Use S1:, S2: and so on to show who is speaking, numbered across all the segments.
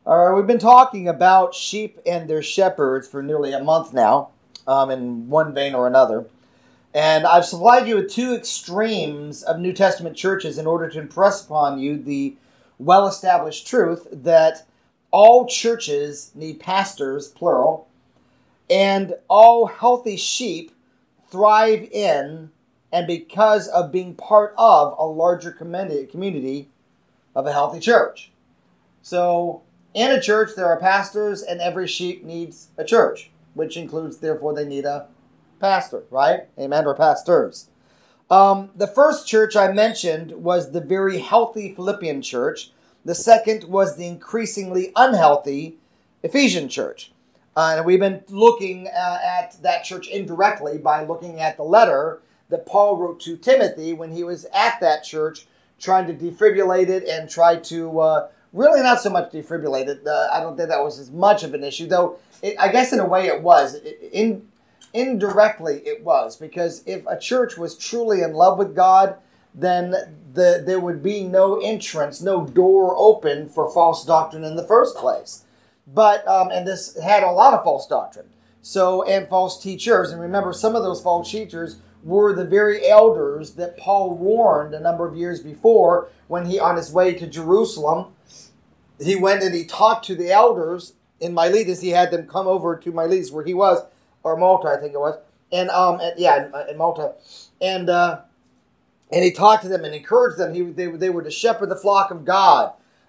S1: All right, we've been talking about sheep and their shepherds for nearly a month now, in one vein or another. And I've supplied you with two extremes of New Testament churches in order to impress upon you the well-established truth that all churches need pastors, plural, and all healthy sheep thrive in and because of being part of a larger community of a healthy church. So, in a church, there are pastors, and every sheep needs a church, which includes, therefore, they need a pastor, right? Amen, or pastors. The first church I mentioned was the very healthy Philippian church. The second was the increasingly unhealthy Ephesian church. And we've been looking at that church indirectly by looking at the letter that Paul wrote to Timothy when he was at that church, trying to defibrillate it and try to... really not so much defibrillated. I don't think that was as much of an issue, though I guess in a way it was. Indirectly it was, because if a church was truly in love with God, then there would be no entrance, no door open for false doctrine in the first place. But, and this had a lot of false doctrine, and false teachers. And remember, some of those false teachers were the very elders that Paul warned a number of years before when he, on his way to Jerusalem, he went and he talked to the elders in Miletus. He had them come over to Miletus where he was, or Malta, I think it was, in Malta, and he talked to them and encouraged them. They were to shepherd the flock of God,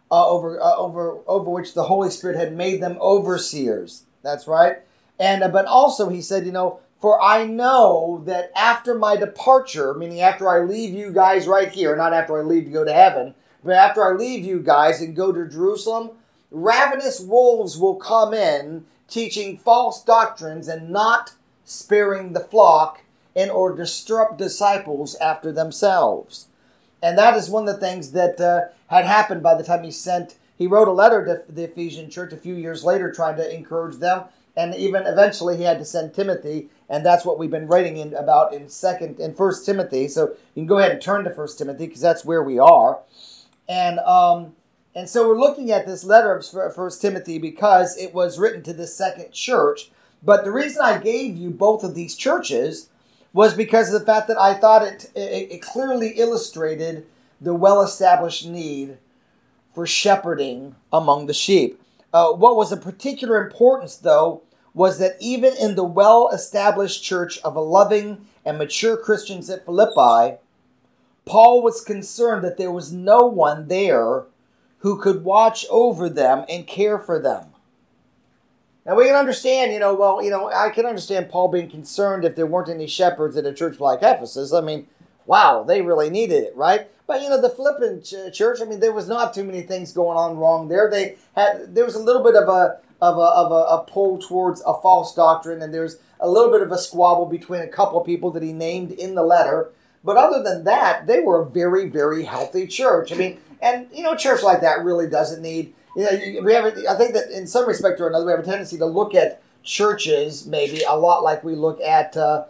S1: over which the Holy Spirit had made them overseers. That's right. And but also he said, for I know that after my departure, meaning after I leave you guys right here, not after I leave to go to heaven, but after I leave you guys and go to Jerusalem, ravenous wolves will come in, teaching false doctrines and not sparing the flock in order to stir up disciples after themselves. And that is one of the things that had happened by the time he wrote a letter to the Ephesian church a few years later trying to encourage them. And even eventually he had to send Timothy, and that's what we've been writing about in 1 Timothy. So you can go ahead and turn to 1 Timothy because that's where we are. And so we're looking at this letter of 1 Timothy because it was written to the second church. But the reason I gave you both of these churches was because of the fact that I thought it clearly illustrated the well-established need for shepherding among the sheep. What was of particular importance, though, was that even in the well-established church of a loving and mature Christians at Philippi, Paul was concerned that there was no one there who could watch over them and care for them. Now we can understand, I can understand Paul being concerned if there weren't any shepherds at a church like Ephesus. I mean, wow, they really needed it, right? But the Philippian church, there was not too many things going on wrong there. There was a little bit of a pull towards a false doctrine, and there's a little bit of a squabble between a couple of people that he named in the letter. But other than that, they were a very, very healthy church. And church like that really doesn't need, I think that in some respect or another, we have a tendency to look at churches maybe a lot like we look at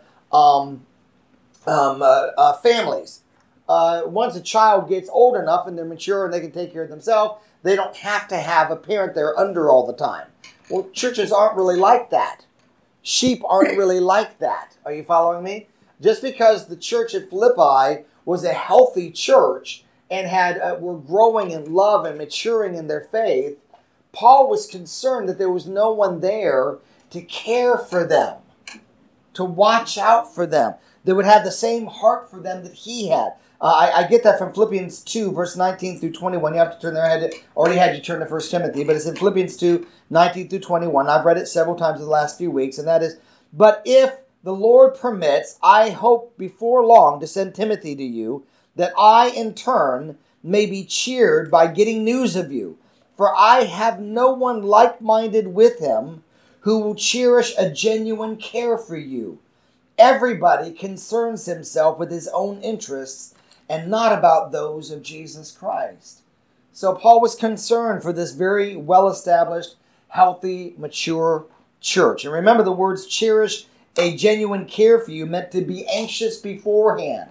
S1: families. Once a child gets old enough and they're mature and they can take care of themselves, they don't have to have a parent there under all the time. Well, churches aren't really like that. Sheep aren't really like that. Are you following me? Just because the church at Philippi was a healthy church and were growing in love and maturing in their faith, Paul was concerned that there was no one there to care for them, to watch out for them, that would have the same heart for them that he had. I get that from Philippians 2, verse 19 through 21. You have to turn there. I already had you turn to 1 Timothy, but it's in Philippians 2, 19 through 21. I've read it several times in the last few weeks, and that is, but if the Lord permits, I hope before long to send Timothy to you, that I in turn may be cheered by getting news of you. For I have no one like-minded with him who will cherish a genuine care for you. Everybody concerns himself with his own interests and not about those of Jesus Christ. So Paul was concerned for this very well-established, healthy, mature church. And remember, the words cherish a genuine care for you meant to be anxious beforehand.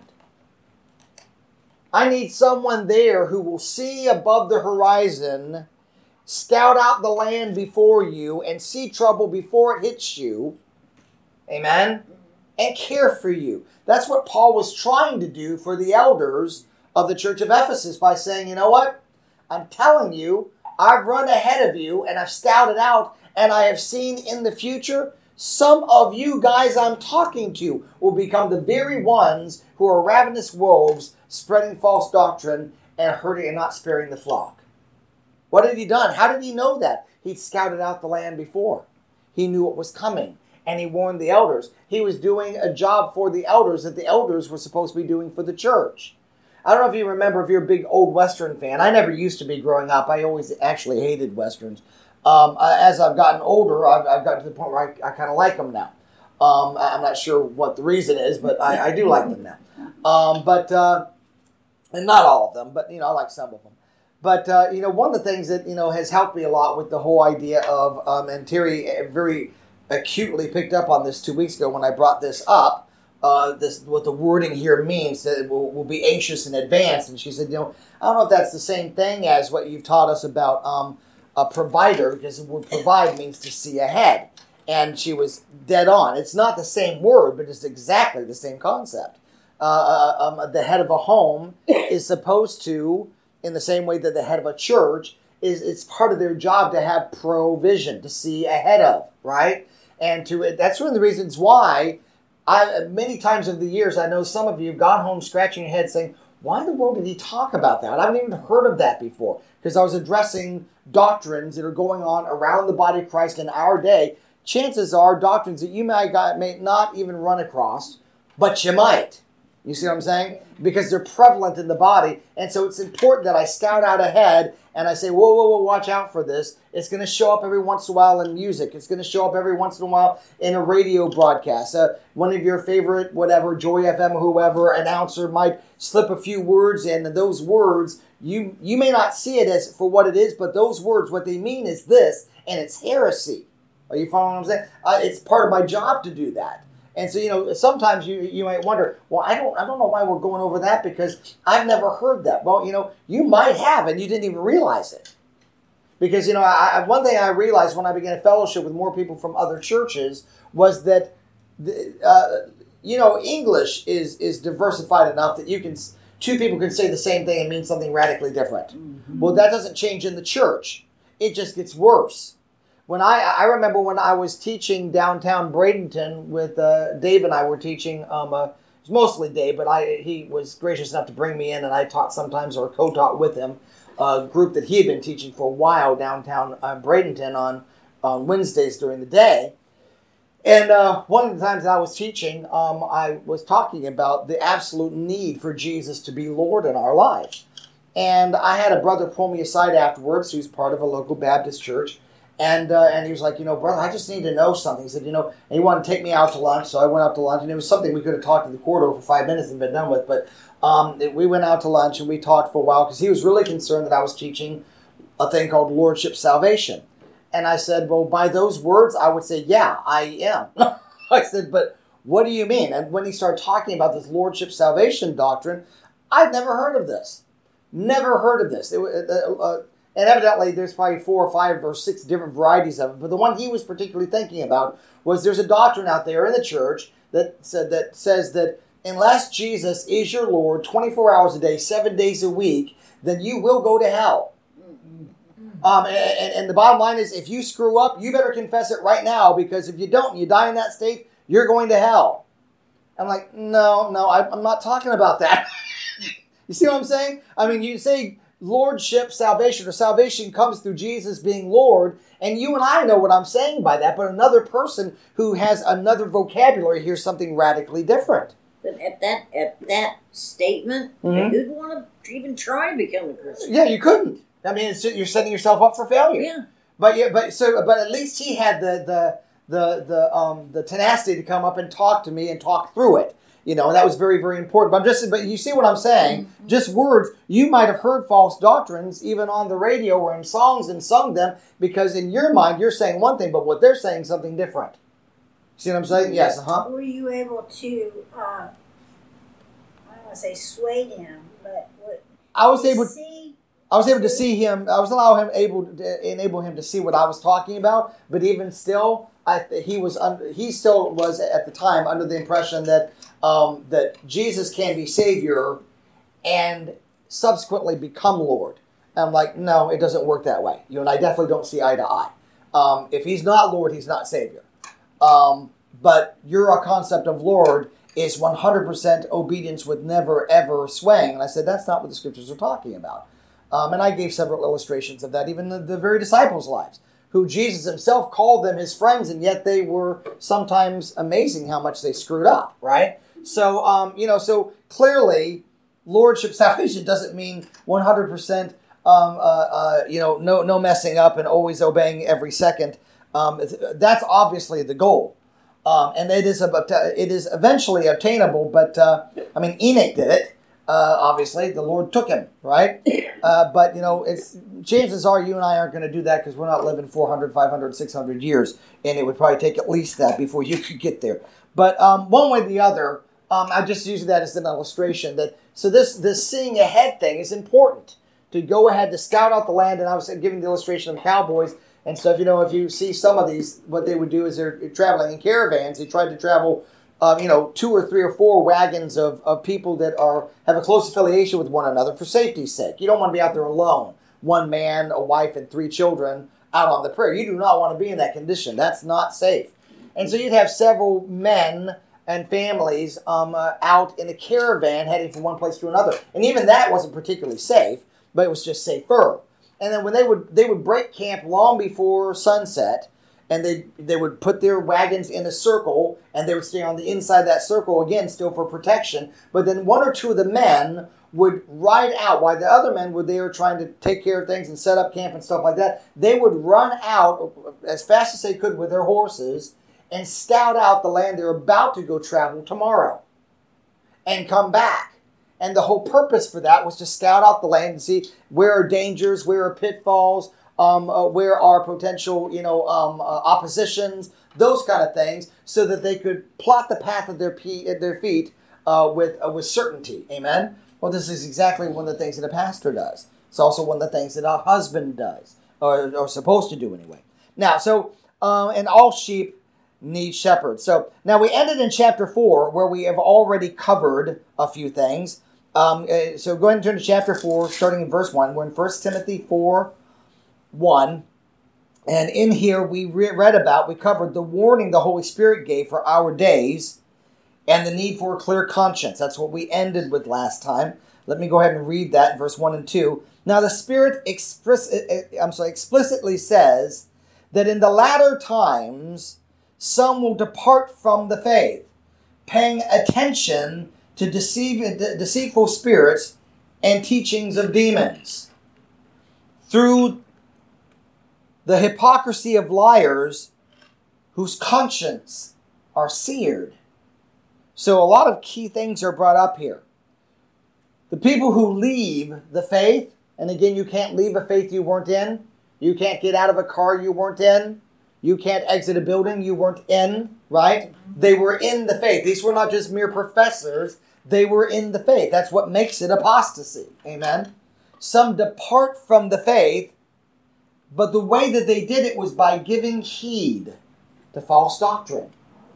S1: I need someone there who will see above the horizon scout out the land before you and see trouble before it hits you. Amen? And care for you. That's what Paul was trying to do for the elders of the church of Ephesus by saying, you know what? I'm telling you, I've run ahead of you and I've scouted out and I have seen in the future some of you guys I'm talking to will become the very ones who are ravenous wolves spreading false doctrine and hurting and not sparing the flock. What had he done? How did he know that? He'd scouted out the land before. He knew what was coming. And he warned the elders. He was doing a job for the elders that the elders were supposed to be doing for the church. I don't know if you remember, if you're a big old Western fan. I never used to be growing up. I always actually hated Westerns. As I've gotten older, I've gotten to the point where I kind of like them now. I'm not sure what the reason is, but I do like them now. And not all of them, but, I like some of them. But, one of the things that, has helped me a lot with the whole idea of, and Terry very acutely picked up on this 2 weeks ago when I brought this up, what the wording here means, that it will be anxious in advance. And she said, I don't know if that's the same thing as what you've taught us about a provider, because the word provide means to see ahead. And she was dead on. It's not the same word, but it's exactly the same concept. The head of a home is supposed to, in the same way that the head of a church, it's part of their job to have provision, to see ahead of, right? And that's one of the reasons why many times over the years, I know some of you have gone home scratching your head saying, why in the world did he talk about that? I haven't even heard of that before. Because I was addressing doctrines that are going on around the body of Christ in our day. Chances are doctrines that you may not even run across, but you might. You see what I'm saying? Because they're prevalent in the body. And so it's important that I scout out ahead and I say, whoa, watch out for this. It's going to show up every once in a while in music. It's going to show up every once in a while in a radio broadcast. One of your favorite, whatever, Joy FM, whoever, announcer might slip a few words in. And those words, you may not see it as for what it is, but those words, what they mean is this, and it's heresy. Are you following what I'm saying? It's part of my job to do that. And so, sometimes you might wonder, well, I don't know why we're going over that because I've never heard that. Well, you might have and you didn't even realize it. Because, one thing I realized when I began a fellowship with more people from other churches was that, English is diversified enough that two people can say the same thing and mean something radically different. Mm-hmm. Well, that doesn't change in the church. It just gets worse. When I remember when I was teaching downtown Bradenton with Dave and I were teaching, it was mostly Dave, but he was gracious enough to bring me in and I taught sometimes or co-taught with him a group that he had been teaching for a while downtown Bradenton on Wednesdays during the day. And one of the times I was teaching, I was talking about the absolute need for Jesus to be Lord in our lives. And I had a brother pull me aside afterwards who's part of a local Baptist church. And he was like, brother, I just need to know something. He said, and he wanted to take me out to lunch, so I went out to lunch, and it was something we could have talked to the corridor for 5 minutes and been done with. But we went out to lunch, and we talked for a while, because he was really concerned that I was teaching a thing called Lordship Salvation. And I said, well, by those words, I would say, yeah, I am. I said, but what do you mean? And when he started talking about this Lordship Salvation doctrine, I'd never heard of this. Never heard of this. And evidently, there's probably 4 or 5 or 6 different varieties of it. But the one he was particularly thinking about was there's a doctrine out there in the church that says that unless Jesus is your Lord 24 hours a day, 7 days a week, then you will go to hell. And the bottom line is, if you screw up, you better confess it right now, because if you don't and you die in that state, you're going to hell. I'm like, no, I'm not talking about that. You see what I'm saying? I mean, you say Lordship, salvation, or salvation comes through Jesus being Lord, and you and I know what I'm saying by that, but another person who has another vocabulary hears something radically different.
S2: But at that statement, who'd want to even try to become a Christian?
S1: Yeah, you couldn't. I mean, you're setting yourself up for failure.
S2: Yeah.
S1: But at least he had the tenacity to come up and talk to me and talk through it. That was very, very important. But you see what I'm saying? Mm-hmm. Just words. You might have heard false doctrines even on the radio or in songs and sung them, because in your mind you're saying one thing, but what they're saying is something different. See what I'm saying? Yes.
S3: Were you able to, I don't want to say sway him, but
S1: I was able.
S3: See
S1: I was able to see him. I was enable him to see what I was talking about. But even still, he still was at the time under the impression that that Jesus can be Savior and subsequently become Lord. And I'm like, no, it doesn't work that way. You and I definitely don't see eye to eye. If he's not Lord, he's not Savior. But your concept of Lord is 100% obedience with never, ever swaying. And I said, that's not what the scriptures are talking about. And I gave several illustrations of that, even the very disciples' lives, who Jesus himself called them his friends, and yet they were sometimes amazing how much they screwed up, right? So, so clearly, Lordship salvation doesn't mean 100%, no messing up and always obeying every second. That's obviously the goal. And it is eventually obtainable, but, Enoch did it. Obviously, the Lord took him, right? But, chances are you and I aren't going to do that because we're not living 400, 500, 600 years, and it would probably take at least that before you could get there. But one way or the other, I just use that as an illustration. So this seeing ahead thing is important, to go ahead to scout out the land, and I was giving the illustration of cowboys and stuff. If you see some of these, what they would do is they're traveling in caravans. They tried to travel 2 or 3 or 4 wagons of people that have a close affiliation with one another for safety's sake. You don't want to be out there alone. One man, a wife, and 3 children out on the prairie. You do not want to be in that condition. That's not safe. And so you'd have several men and families out in a caravan heading from one place to another. And even that wasn't particularly safe, but it was just safer. And then when they would break camp long before sunset, and they would put their wagons in a circle, and they would stay on the inside of that circle, again, still for protection. But then 1 or 2 of the men would ride out while the other men were there trying to take care of things and set up camp and stuff like that. They would run out as fast as they could with their horses and scout out the land they're about to go travel tomorrow and come back. And the whole purpose for that was to scout out the land and see where are dangers, where are pitfalls, where are potential, oppositions, those kind of things, so that they could plot the path of their feet with certainty. Amen? Well, this is exactly one of the things that a pastor does. It's also one of the things that a husband does, or supposed to do anyway. Now, and all sheep need shepherds. So now we ended in chapter 4, where we have already covered a few things. So go ahead and turn to chapter 4, starting in verse 1. We're in 1 Timothy 4:1. And in here we we covered the warning the Holy Spirit gave for our days and the need for a clear conscience. That's what we ended with last time. Let me go ahead and read that in verse 1 and 2. Now the Spirit explicitly says that in the latter times some will depart from the faith, paying attention to deceitful spirits and teachings of demons. Through the hypocrisy of liars whose conscience are seared. So a lot of key things are brought up here. The people who leave the faith, and again, you can't leave a faith you weren't in. You can't get out of a car you weren't in. You can't exit a building you weren't in, right? They were in the faith. These were not just mere professors. They were in the faith. That's what makes it apostasy. Amen? Some depart from the faith, but the way that they did it was by giving heed to false doctrine.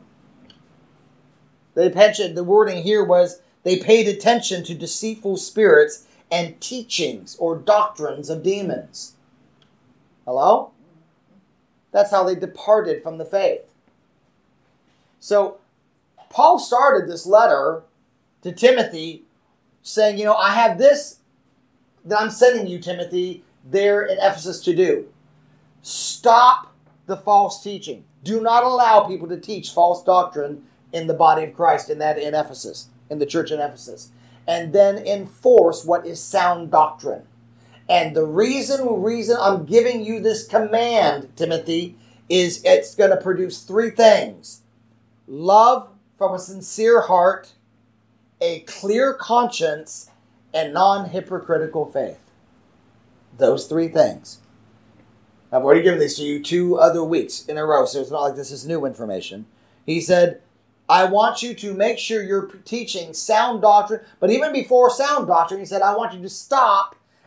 S1: The wording here was they paid attention to deceitful spirits and teachings or doctrines of demons. Hello? That's how they departed from the faith. So, Paul started this letter to Timothy saying, I have this that I'm sending you, Timothy, there in Ephesus to do. Stop the false teaching. Do not allow people to teach false doctrine in the body of Christ in Ephesus, in the church in Ephesus. And then enforce what is sound doctrine. And the reason I'm giving you this command, Timothy, is it's going to produce 3 things. Love from a sincere heart, a clear conscience, and non-hypocritical faith. Those 3 things. I've already given this to you 2 other weeks in a row, so it's not like this is new information. He said, I want you to make sure you're teaching sound doctrine, but even before sound doctrine, he said, I want you to stop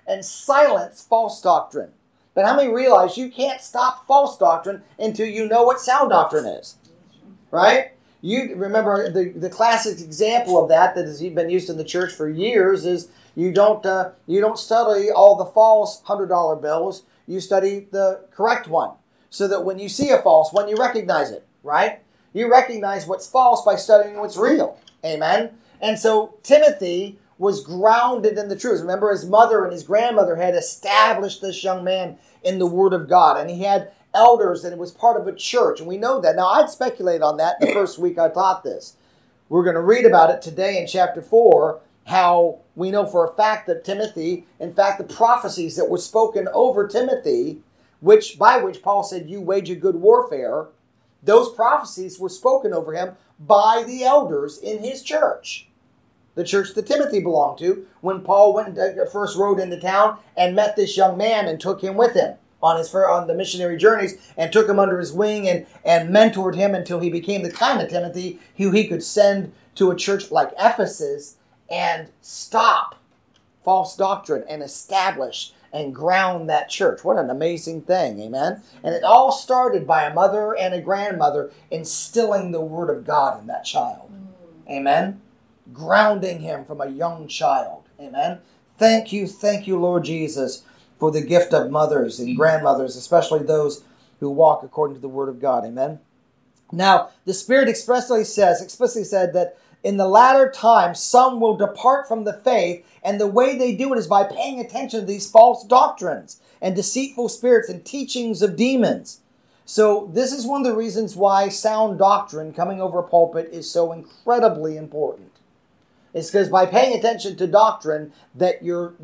S1: and silence false doctrine. But how many realize you can't stop false doctrine until you know what sound doctrine is? Right? You remember the classic example of that has been used in the church for years is you don't study all the false $100 bills. You study the correct one, so that when you see a false one, you recognize it. Right? You recognize what's false by studying what's real. Amen. And so Timothy was grounded in the truth. Remember, his mother and his grandmother had established this young man in the Word of God. And he had elders, and it was part of a church. And we know that. Now, I'd speculate on that the first week I taught this. We're going to read about it today in chapter 4, how we know for a fact that Timothy, in fact, the prophecies that were spoken over Timothy, by which Paul said, you wage a good warfare, those prophecies were spoken over him by the elders in his church. The church that Timothy belonged to, when Paul first rode into town and met this young man and took him with him on the missionary journeys and took him under his wing and mentored him until he became the kind of Timothy who he could send to a church like Ephesus and stop false doctrine and establish and ground that church. What an amazing thing, amen? And it all started by a mother and a grandmother instilling the Word of God in that child, amen? Grounding him from a young child. Amen. Thank you, Lord Jesus, for the gift of mothers and grandmothers, especially those who walk according to the Word of God. Amen. Now, the Spirit explicitly said that in the latter time, some will depart from the faith, and the way they do it is by paying attention to these false doctrines and deceitful spirits and teachings of demons. So this is one of the reasons why sound doctrine coming over a pulpit is so incredibly important. It's because by paying attention to doctrine that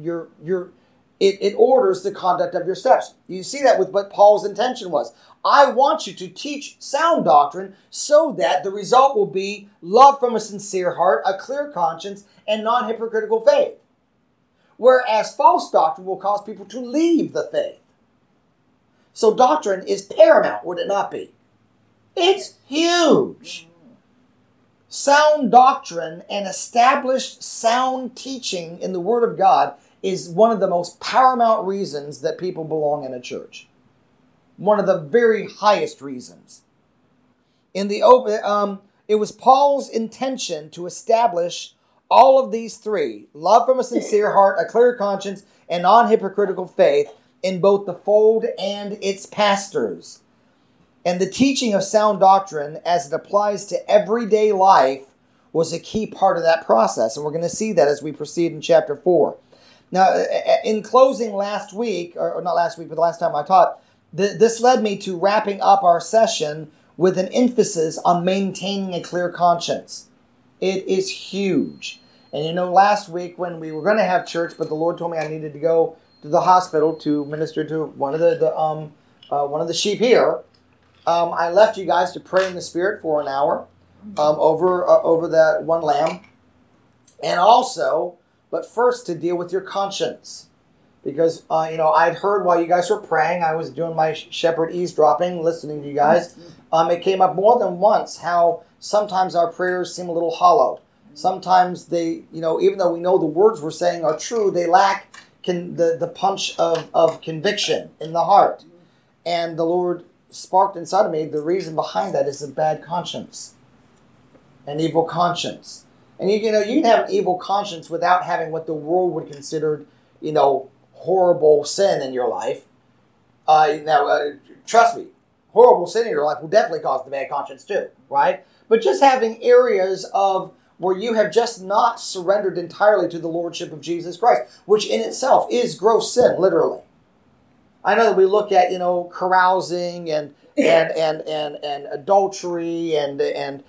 S1: it orders the conduct of your steps. You see that with what Paul's intention was. I want you to teach sound doctrine so that the result will be love from a sincere heart, a clear conscience, and non-hypocritical faith. Whereas false doctrine will cause people to leave the faith. So doctrine is paramount, would it not be? It's huge. Sound doctrine and established sound teaching in the Word of God is one of the most paramount reasons that people belong in a church. One of the very highest reasons. It was Paul's intention to establish all of these three: love from a sincere heart, a clear conscience, and non-hypocritical faith in both the fold and its pastors. And the teaching of sound doctrine as it applies to everyday life was a key part of that process. And we're going to see that as we proceed in chapter 4. Now, in closing last week, or not last week, but the last time I taught, this led me to wrapping up our session with an emphasis on maintaining a clear conscience. It is huge. And last week when we were going to have church, but the Lord told me I needed to go to the hospital to minister to one of the sheep here, I left you guys to pray in the Spirit for an hour over that one lamb. And also, but first to deal with your conscience. Because, I'd heard while you guys were praying, I was doing my shepherd eavesdropping, listening to you guys. It came up more than once how sometimes our prayers seem a little hollow. Sometimes they, even though we know the words we're saying are true, they lack the punch of conviction in the heart. And the Lord sparked inside of me, the reason behind that is a bad conscience, an evil conscience. And you can have an evil conscience without having what the world would consider, horrible sin in your life. Trust me, horrible sin in your life will definitely cause the bad conscience too, right? But just having areas of where you have just not surrendered entirely to the Lordship of Jesus Christ, which in itself is gross sin, literally. I know that we look at, carousing and adultery and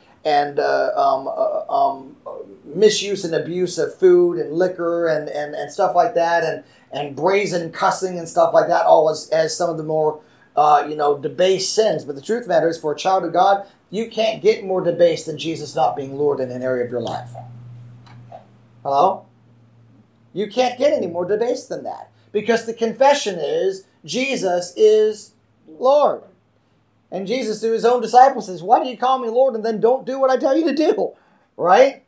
S1: misuse and abuse of food and liquor and stuff like that, and brazen cussing and stuff like that, all as some of the more debased sins. But the truth of the matter is, for a child of God, you can't get more debased than Jesus not being Lord in an area of your life. Hello? You can't get any more debased than that, because the confession is Jesus is Lord. And Jesus, to his own disciples, says, why do you call me Lord and then don't do what I tell you to do? Right?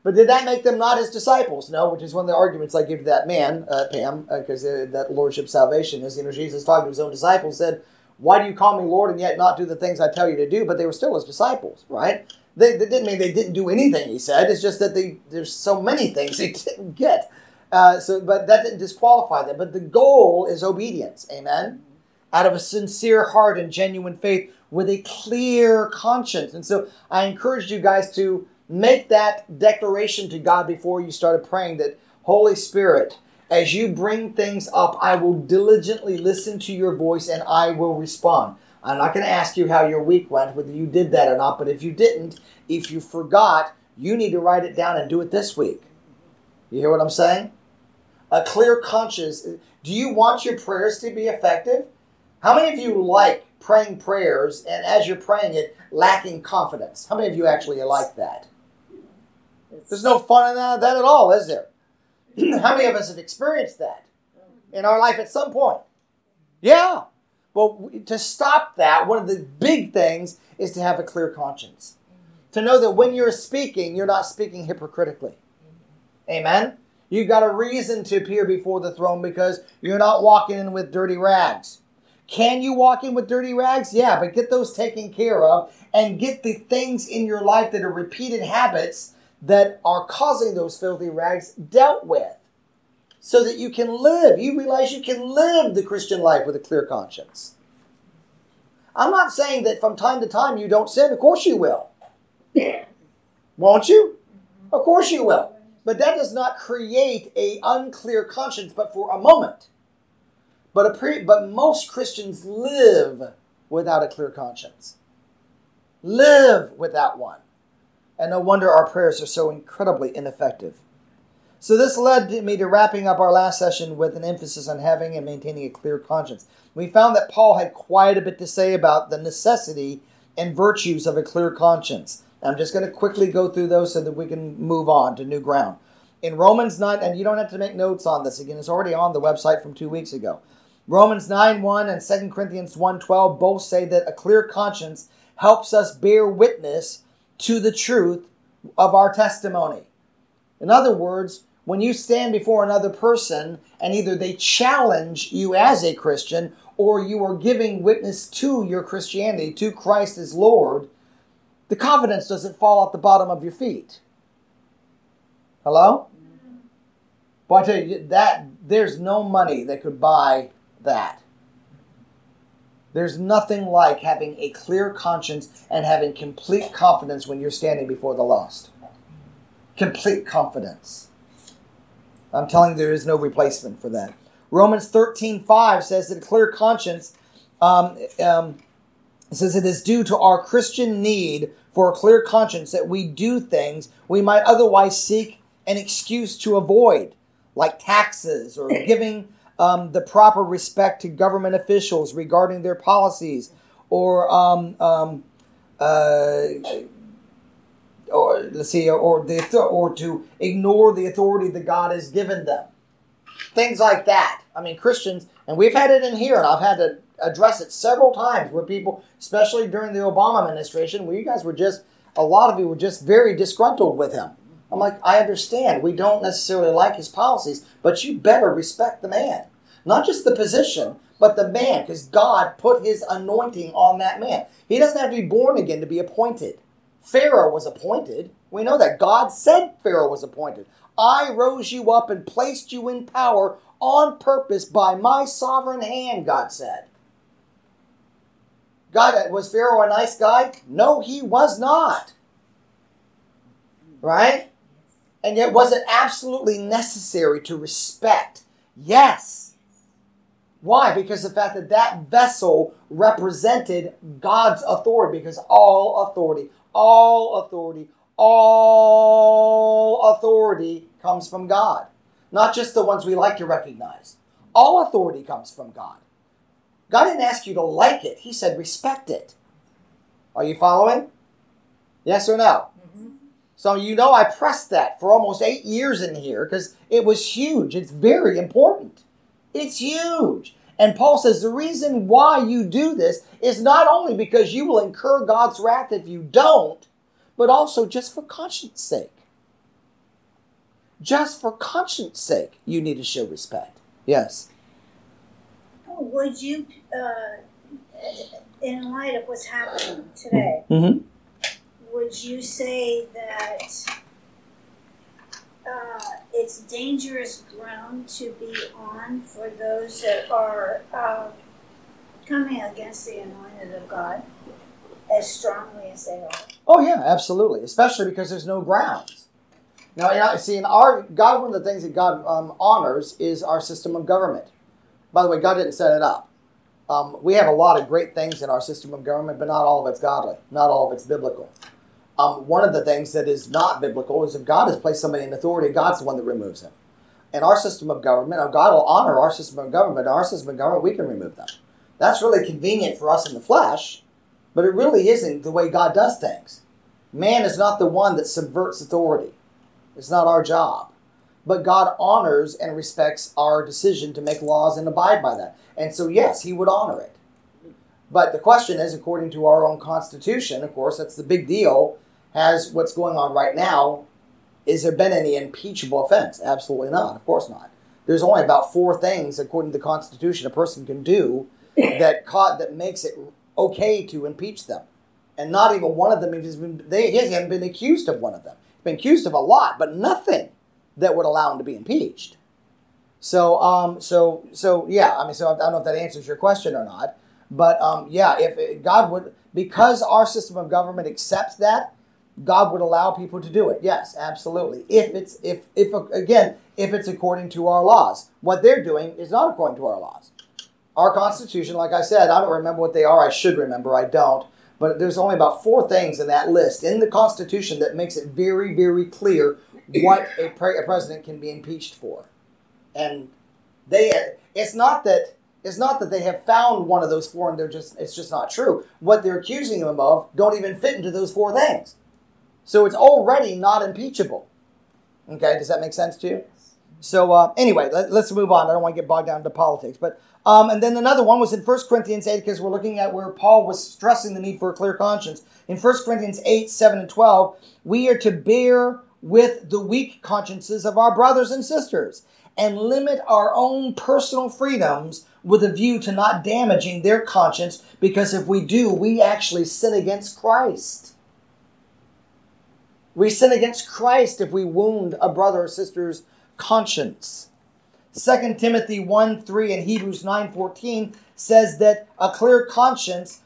S1: But did that make them not his disciples? No, which is one of the arguments I give to that man, Pam, because that lordship salvation is, Jesus talking to his own disciples said, why do you call me Lord and yet not do the things I tell you to do? But they were still his disciples, right? They didn't mean they didn't do anything, he said. It's just that there's so many things they didn't get. But that didn't disqualify them. But the goal is obedience, amen? Out of a sincere heart and genuine faith with a clear conscience. And so I encourage you guys to make that declaration to God before you started praying that, Holy Spirit, as you bring things up, I will diligently listen to your voice and I will respond. I'm not going to ask you how your week went, whether you did that or not, but if you didn't, if you forgot, you need to write it down and do it this week. You hear what I'm saying? A clear conscience. Do you want your prayers to be effective? How many of you like praying prayers and as you're praying it, lacking confidence? How many of you actually like that? There's no fun in that at all, is there? How many of us have experienced that in our life at some point? Yeah. Well, to stop that, one of the big things is to have a clear conscience. To know that when you're speaking, you're not speaking hypocritically. Amen? You've got a reason to appear before the throne because you're not walking in with dirty rags. Can you walk in with dirty rags? Yeah, but get those taken care of and get the things in your life that are repeated habits that are causing those filthy rags dealt with so that you can live. You realize you can live the Christian life with a clear conscience. I'm not saying that from time to time you don't sin. Of course you will. Won't you? Of course you will. But that does not create an unclear conscience, but for a moment. But most Christians live without a clear conscience. Live without one. And no wonder our prayers are so incredibly ineffective. So this led me to wrapping up our last session with an emphasis on having and maintaining a clear conscience. We found that Paul had quite a bit to say about the necessity and virtues of a clear conscience. I'm just going to quickly go through those so that we can move on to new ground. In Romans 9, and you don't have to make notes on this again, it's already on the website from 2 weeks ago. Romans 9:1 and 2 Corinthians 1:12 both say that a clear conscience helps us bear witness to the truth of our testimony. In other words, when you stand before another person and either they challenge you as a Christian or you are giving witness to your Christianity, to Christ as Lord, the confidence doesn't fall at the bottom of your feet. Hello? Boy, I tell you, that there's no money that could buy that. There's nothing like having a clear conscience and having complete confidence when you're standing before the lost. Complete confidence. I'm telling you, there is no replacement for that. Romans 13:5 says that a clear conscience says it is due to our Christian need for a clear conscience that we do things we might otherwise seek an excuse to avoid, like taxes or giving the proper respect to government officials regarding their policies, or to ignore the authority that God has given them. Things like that. I mean, Christians, and we've had it in here, and I've had to address it several times where people, especially during the Obama administration, where you guys were just, a lot of you were just very disgruntled with him. I'm like, I understand. We don't necessarily like his policies, but you better respect the man. Not just the position, but the man, because God put his anointing on that man. He doesn't have to be born again to be appointed. Pharaoh was appointed. We know that. God said Pharaoh was appointed. I rose you up and placed you in power on purpose by my sovereign hand, God said. God, was Pharaoh a nice guy? No, he was not. Right? And yet, was it absolutely necessary to respect? Yes. Why? Because the fact that that vessel represented God's authority, because all authority comes from God. Not just the ones we like to recognize. All authority comes from God. God didn't ask you to like it. He said respect it. Are you following? Yes or no? So you know I pressed that for almost 8 years in here because it was huge. It's very important. It's huge. And Paul says the reason why you do this is not only because you will incur God's wrath if you don't, but also just for conscience sake. just for conscience sake, you need to show respect. Yes.
S3: Would you, in light of what's happening today,
S1: Mm-hmm.
S3: would you say that it's dangerous ground to be on for those that are coming against the anointed of God as strongly as they are?
S1: Oh yeah, absolutely. Especially because there's no grounds. Now, see, in our God, one of the things that God honors is our system of government. By the way, God didn't set it up. We have a lot of great things in our system of government, but not all of it's godly. Not all of it's biblical. One of the things that is not biblical is if God has placed somebody in authority, God's the one that removes him. And our system of government, God will honor our system of government. In our system of government, we can remove them. That's really convenient for us in the flesh, but it really isn't the way God does things. Man is not the one that subverts authority. It's not our job. But God honors and respects our decision to make laws and abide by that. And so, yes, he would honor it. But the question is, according to our own Constitution, of course, that's the big deal, has what's going on right now, is there been any impeachable offense? Absolutely not. Of course not. There's only about 4 things, according to the Constitution, a person can do that makes it okay to impeach them. And not even one of them, he hasn't been accused of one of them. He's been accused of a lot, but nothing that would allow him to be impeached. So I don't know if that answers your question or not, but if God would, because our system of government accepts that, God would allow people to do it. Yes, absolutely. If it's according to our laws. What they're doing is not according to our laws. Our Constitution, like I said, I don't remember what they are. I should remember. I don't. But there's only about 4 things in that list in the Constitution that makes it very, very clear what a president can be impeached for. And it's not that they have found one of those 4 and it's just not true. What they're accusing them of don't even fit into those 4 things. So it's already not impeachable. Okay, does that make sense to you? So anyway, let's move on. I don't want to get bogged down into politics. But and then another one was in 1 Corinthians 8, because we're looking at where Paul was stressing the need for a clear conscience. In 1 Corinthians 8, 7, and 12, we are to bear with the weak consciences of our brothers and sisters and limit our own personal freedoms with a view to not damaging their conscience, because if we do, we actually sin against Christ. We sin against Christ if we wound a brother or sister's conscience. 2 Timothy 1:3 and Hebrews 9:14 says that a clear conscience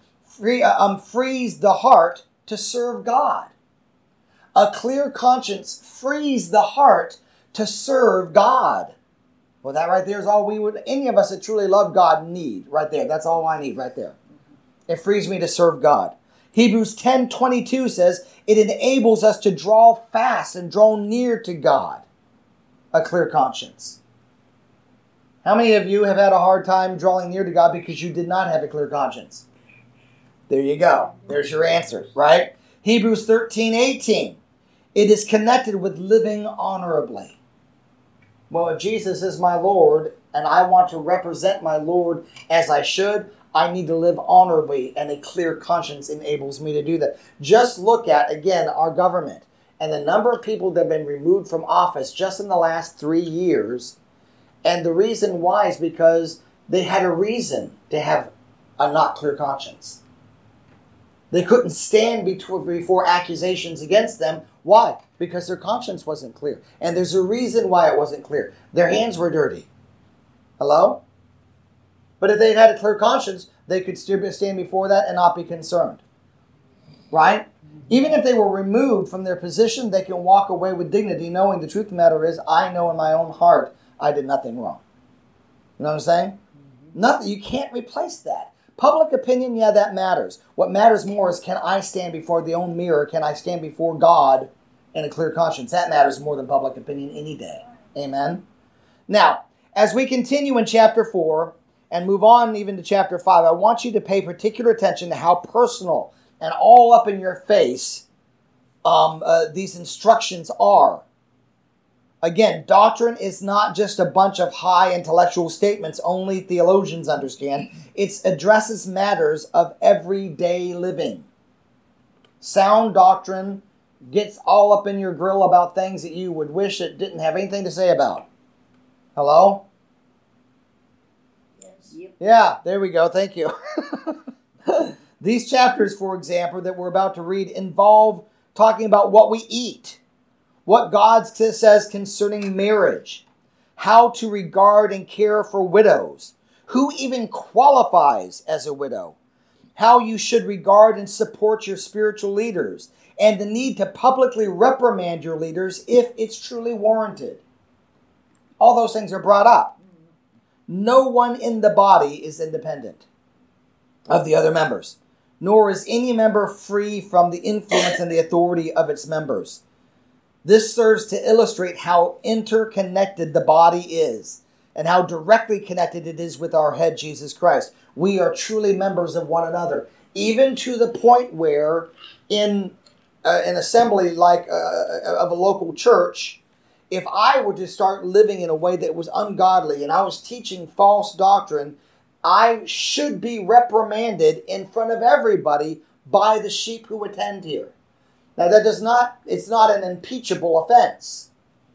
S1: frees the heart to serve God. A clear conscience frees the heart to serve God. Well, that right there is all any of us that truly love God need right there. That's all I need right there. It frees me to serve God. Hebrews 10:22 says it enables us to draw fast and draw near to God. A clear conscience. How many of you have had a hard time drawing near to God because you did not have a clear conscience? There you go. There's your answer, right? Hebrews 13:18. It is connected with living honorably. Well, if Jesus is my Lord and I want to represent my Lord as I should, I need to live honorably, and a clear conscience enables me to do that. Just look at, again, our government and the number of people that have been removed from office just in the last 3 years. And the reason why is because they had a reason to have a not clear conscience. They couldn't stand before accusations against them. Why? Because their conscience wasn't clear. And there's a reason why it wasn't clear. Their hands were dirty. Hello? But if they'd had a clear conscience, they could still stand before that and not be concerned. Right? Even if they were removed from their position, they can walk away with dignity, knowing the truth of the matter is, I know in my own heart I did nothing wrong. You know what I'm saying? Nothing. You can't replace that. Public opinion, yeah, that matters. What matters more is, can I stand before the own mirror? Can I stand before God in a clear conscience? That matters more than public opinion any day. Amen? Now, as we continue in chapter 4 and move on even to chapter 5, I want you to pay particular attention to how personal and all up in your face these instructions are. Again, doctrine is not just a bunch of high intellectual statements only theologians understand. It addresses matters of everyday living. Sound doctrine gets all up in your grill about things that you would wish it didn't have anything to say about? Hello?
S2: Yes. Yep.
S1: Yeah, there we go. Thank you. These chapters, for example, that we're about to read involve talking about what we eat, what God says concerning marriage, how to regard and care for widows, who even qualifies as a widow, how you should regard and support your spiritual leaders, and the need to publicly reprimand your leaders if it's truly warranted. All those things are brought up. No one in the body is independent of the other members, nor is any member free from the influence and the authority of its members. This serves to illustrate how interconnected the body is and how directly connected it is with our head, Jesus Christ. We are truly members of one another, even to the point where in an assembly like of a local church, if I were to start living in a way that was ungodly and I was teaching false doctrine, I should be reprimanded in front of everybody by the sheep who attend here. Now it's not an impeachable offense.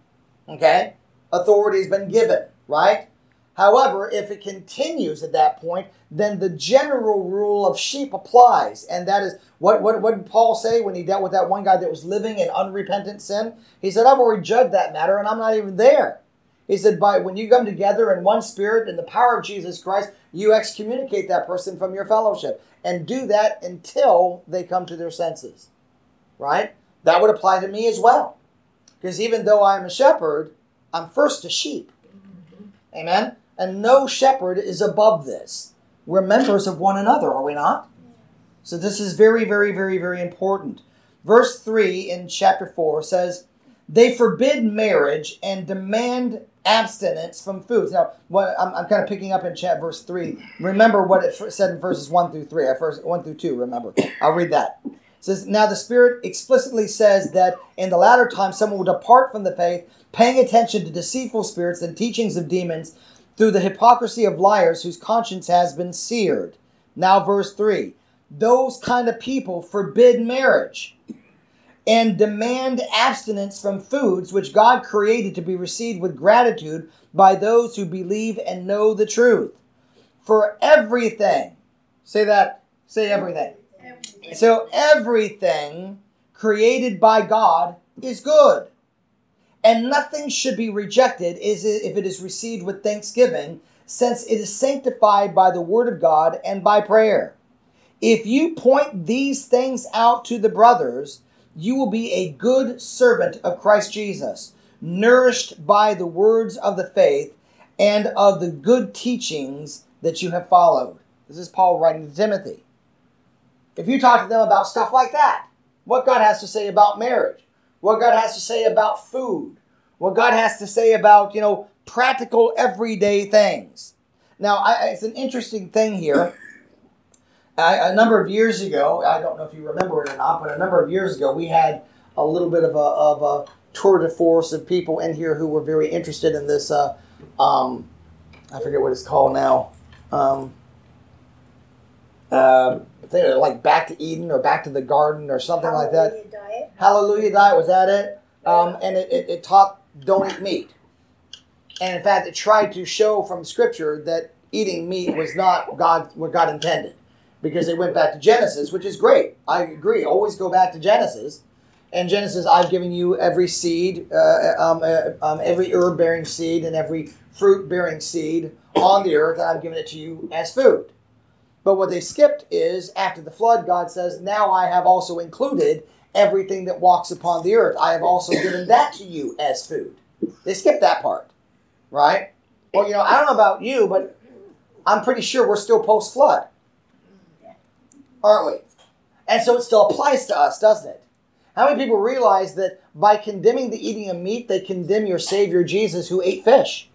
S1: Okay? Authority has been given, right? However, if it continues at that point, then the general rule of sheep applies. And that is, what did Paul say when he dealt with that one guy that was living in unrepentant sin? He said, I've already judged that matter and I'm not even there. He said, when you come together in one spirit in the power of Jesus Christ, you excommunicate that person from your fellowship. And do that until they come to their senses. Right? That would apply to me as well. Because even though I'm a shepherd, I'm first a sheep. Amen? And no shepherd is above this. We're members of one another, are we not? So this is very, very, very, very important. Verse 3 in chapter 4 says, they forbid marriage and demand abstinence from foods. Now, I'm kind of picking up in verse 3. Remember what it said in verses 1 through 3. 1 through 2, remember. I'll read that. It says, now the Spirit explicitly says that in the latter time someone will depart from the faith, paying attention to deceitful spirits and teachings of demons through the hypocrisy of liars whose conscience has been seared. Now verse 3. Those kind of people forbid marriage and demand abstinence from foods which God created to be received with gratitude by those who believe and know the truth. For everything, say everything. So everything created by God is good. And nothing should be rejected if it is received with thanksgiving, since it is sanctified by the word of God and by prayer. If you point these things out to the brothers, you will be a good servant of Christ Jesus, nourished by the words of the faith and of the good teachings that you have followed. This is Paul writing to Timothy. If you talk to them about stuff like that, what God has to say about marriage, what God has to say about food, what God has to say about, practical everyday things. Now, it's an interesting thing here. A number of years ago, I don't know if you remember it or not, but a number of years ago, we had a little bit of a tour de force of people in here who were very interested in this, I forget what it's called now. I think it was like Back to Eden or Back to the Garden or something like that.
S3: Hallelujah Diet.
S1: Hallelujah Diet, was that it? And it taught don't eat meat. And in fact, it tried to show from Scripture that eating meat was not what God intended. Because they went back to Genesis, which is great. I agree. Always go back to Genesis. In Genesis, I've given you every seed, every herb-bearing seed and every fruit-bearing seed on the earth, and I've given it to you as food. But what they skipped is, after the flood, God says, now I have also included everything that walks upon the earth. I have also given that to you as food. They skipped that part, right? Well, I don't know about you, but I'm pretty sure we're still post-flood. Aren't we? And so it still applies to us, doesn't it? How many people realize that by condemning the eating of meat, they condemn your Savior Jesus who ate fish?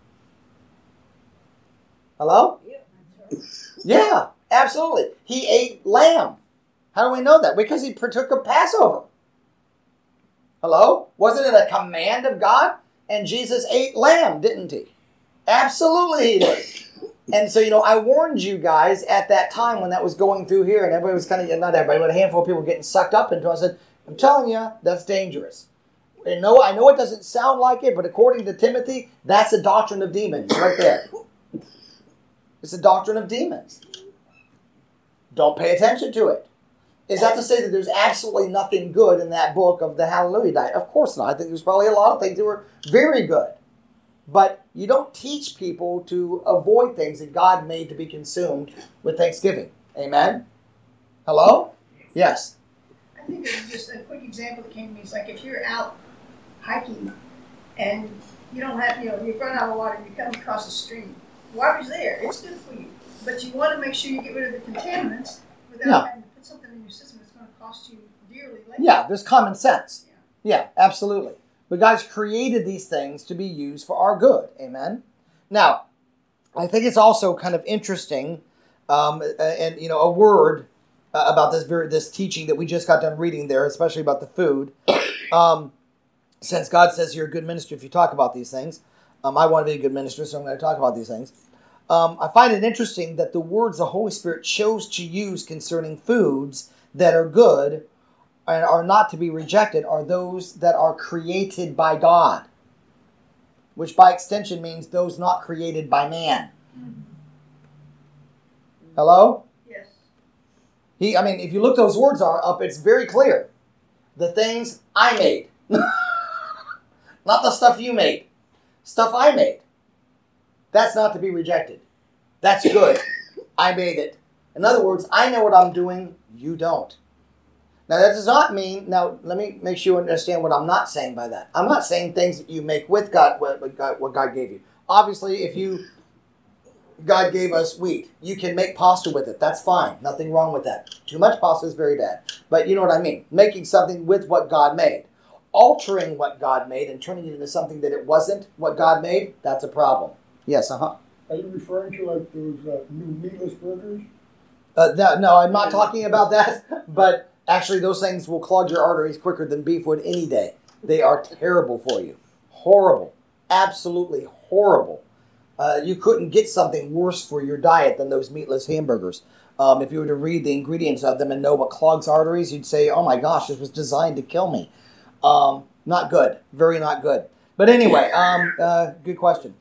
S1: Hello? Yeah, absolutely. He ate lamb. How do we know that? Because he partook of Passover. Hello? Wasn't it a command of God? And Jesus ate lamb, didn't he? Absolutely he did. And so, I warned you guys at that time when that was going through here, and everybody was kind of, not everybody, but a handful of people were getting sucked up into it. I said, I'm telling you, that's dangerous. And no, I know it doesn't sound like it, but according to Timothy, that's a doctrine of demons right there. It's a doctrine of demons. Don't pay attention to it. Is that to say that there's absolutely nothing good in that book of the Hallelujah Diet? Of course not. I think there's probably a lot of things that were very good. But you don't teach people to avoid things that God made to be consumed with thanksgiving. Amen? Hello? Yes.
S4: I think there's just a quick example that came to me. It's like if you're out hiking and you don't have, you've run out of water and you come across a stream. Water's there. It's good for you. But you want to make sure you get rid of the contaminants without having to put something in your system that's going to cost you dearly later.
S1: Yeah, there's common sense. Yeah, absolutely. But God's created these things to be used for our good. Amen? Now, I think it's also kind of interesting, a word about this teaching that we just got done reading there, especially about the food. Since God says you're a good minister if you talk about these things, I want to be a good minister, so I'm going to talk about these things. I find it interesting that the words the Holy Spirit chose to use concerning foods that are good and are not to be rejected are those that are created by God, which by extension means those not created by man. Hello?
S4: Yes.
S1: If you look those words up, it's very clear. The things I made. Not the stuff you made. Stuff I made. That's not to be rejected. That's good. I made it. In other words, I know what I'm doing, you don't. Now, that does not mean, now let me make sure you understand what I'm not saying by that. I'm not saying things that you make with God, what God gave you. Obviously, if God gave us wheat, you can make pasta with it. That's fine. Nothing wrong with that. Too much pasta is very bad. But you know what I mean. Making something with what God made. Altering what God made and turning it into something that it wasn't what God made, that's a problem. Yes,
S5: Are you referring to like those new meatless burgers?
S1: No, I'm not talking about that. But actually, those things will clog your arteries quicker than beef would any day. They are terrible for you. Horrible. Absolutely horrible. You couldn't get something worse for your diet than those meatless hamburgers. If you were to read the ingredients of them and know what clogs arteries, you'd say, oh my gosh, this was designed to kill me. Not good. Very not good. But anyway, good question.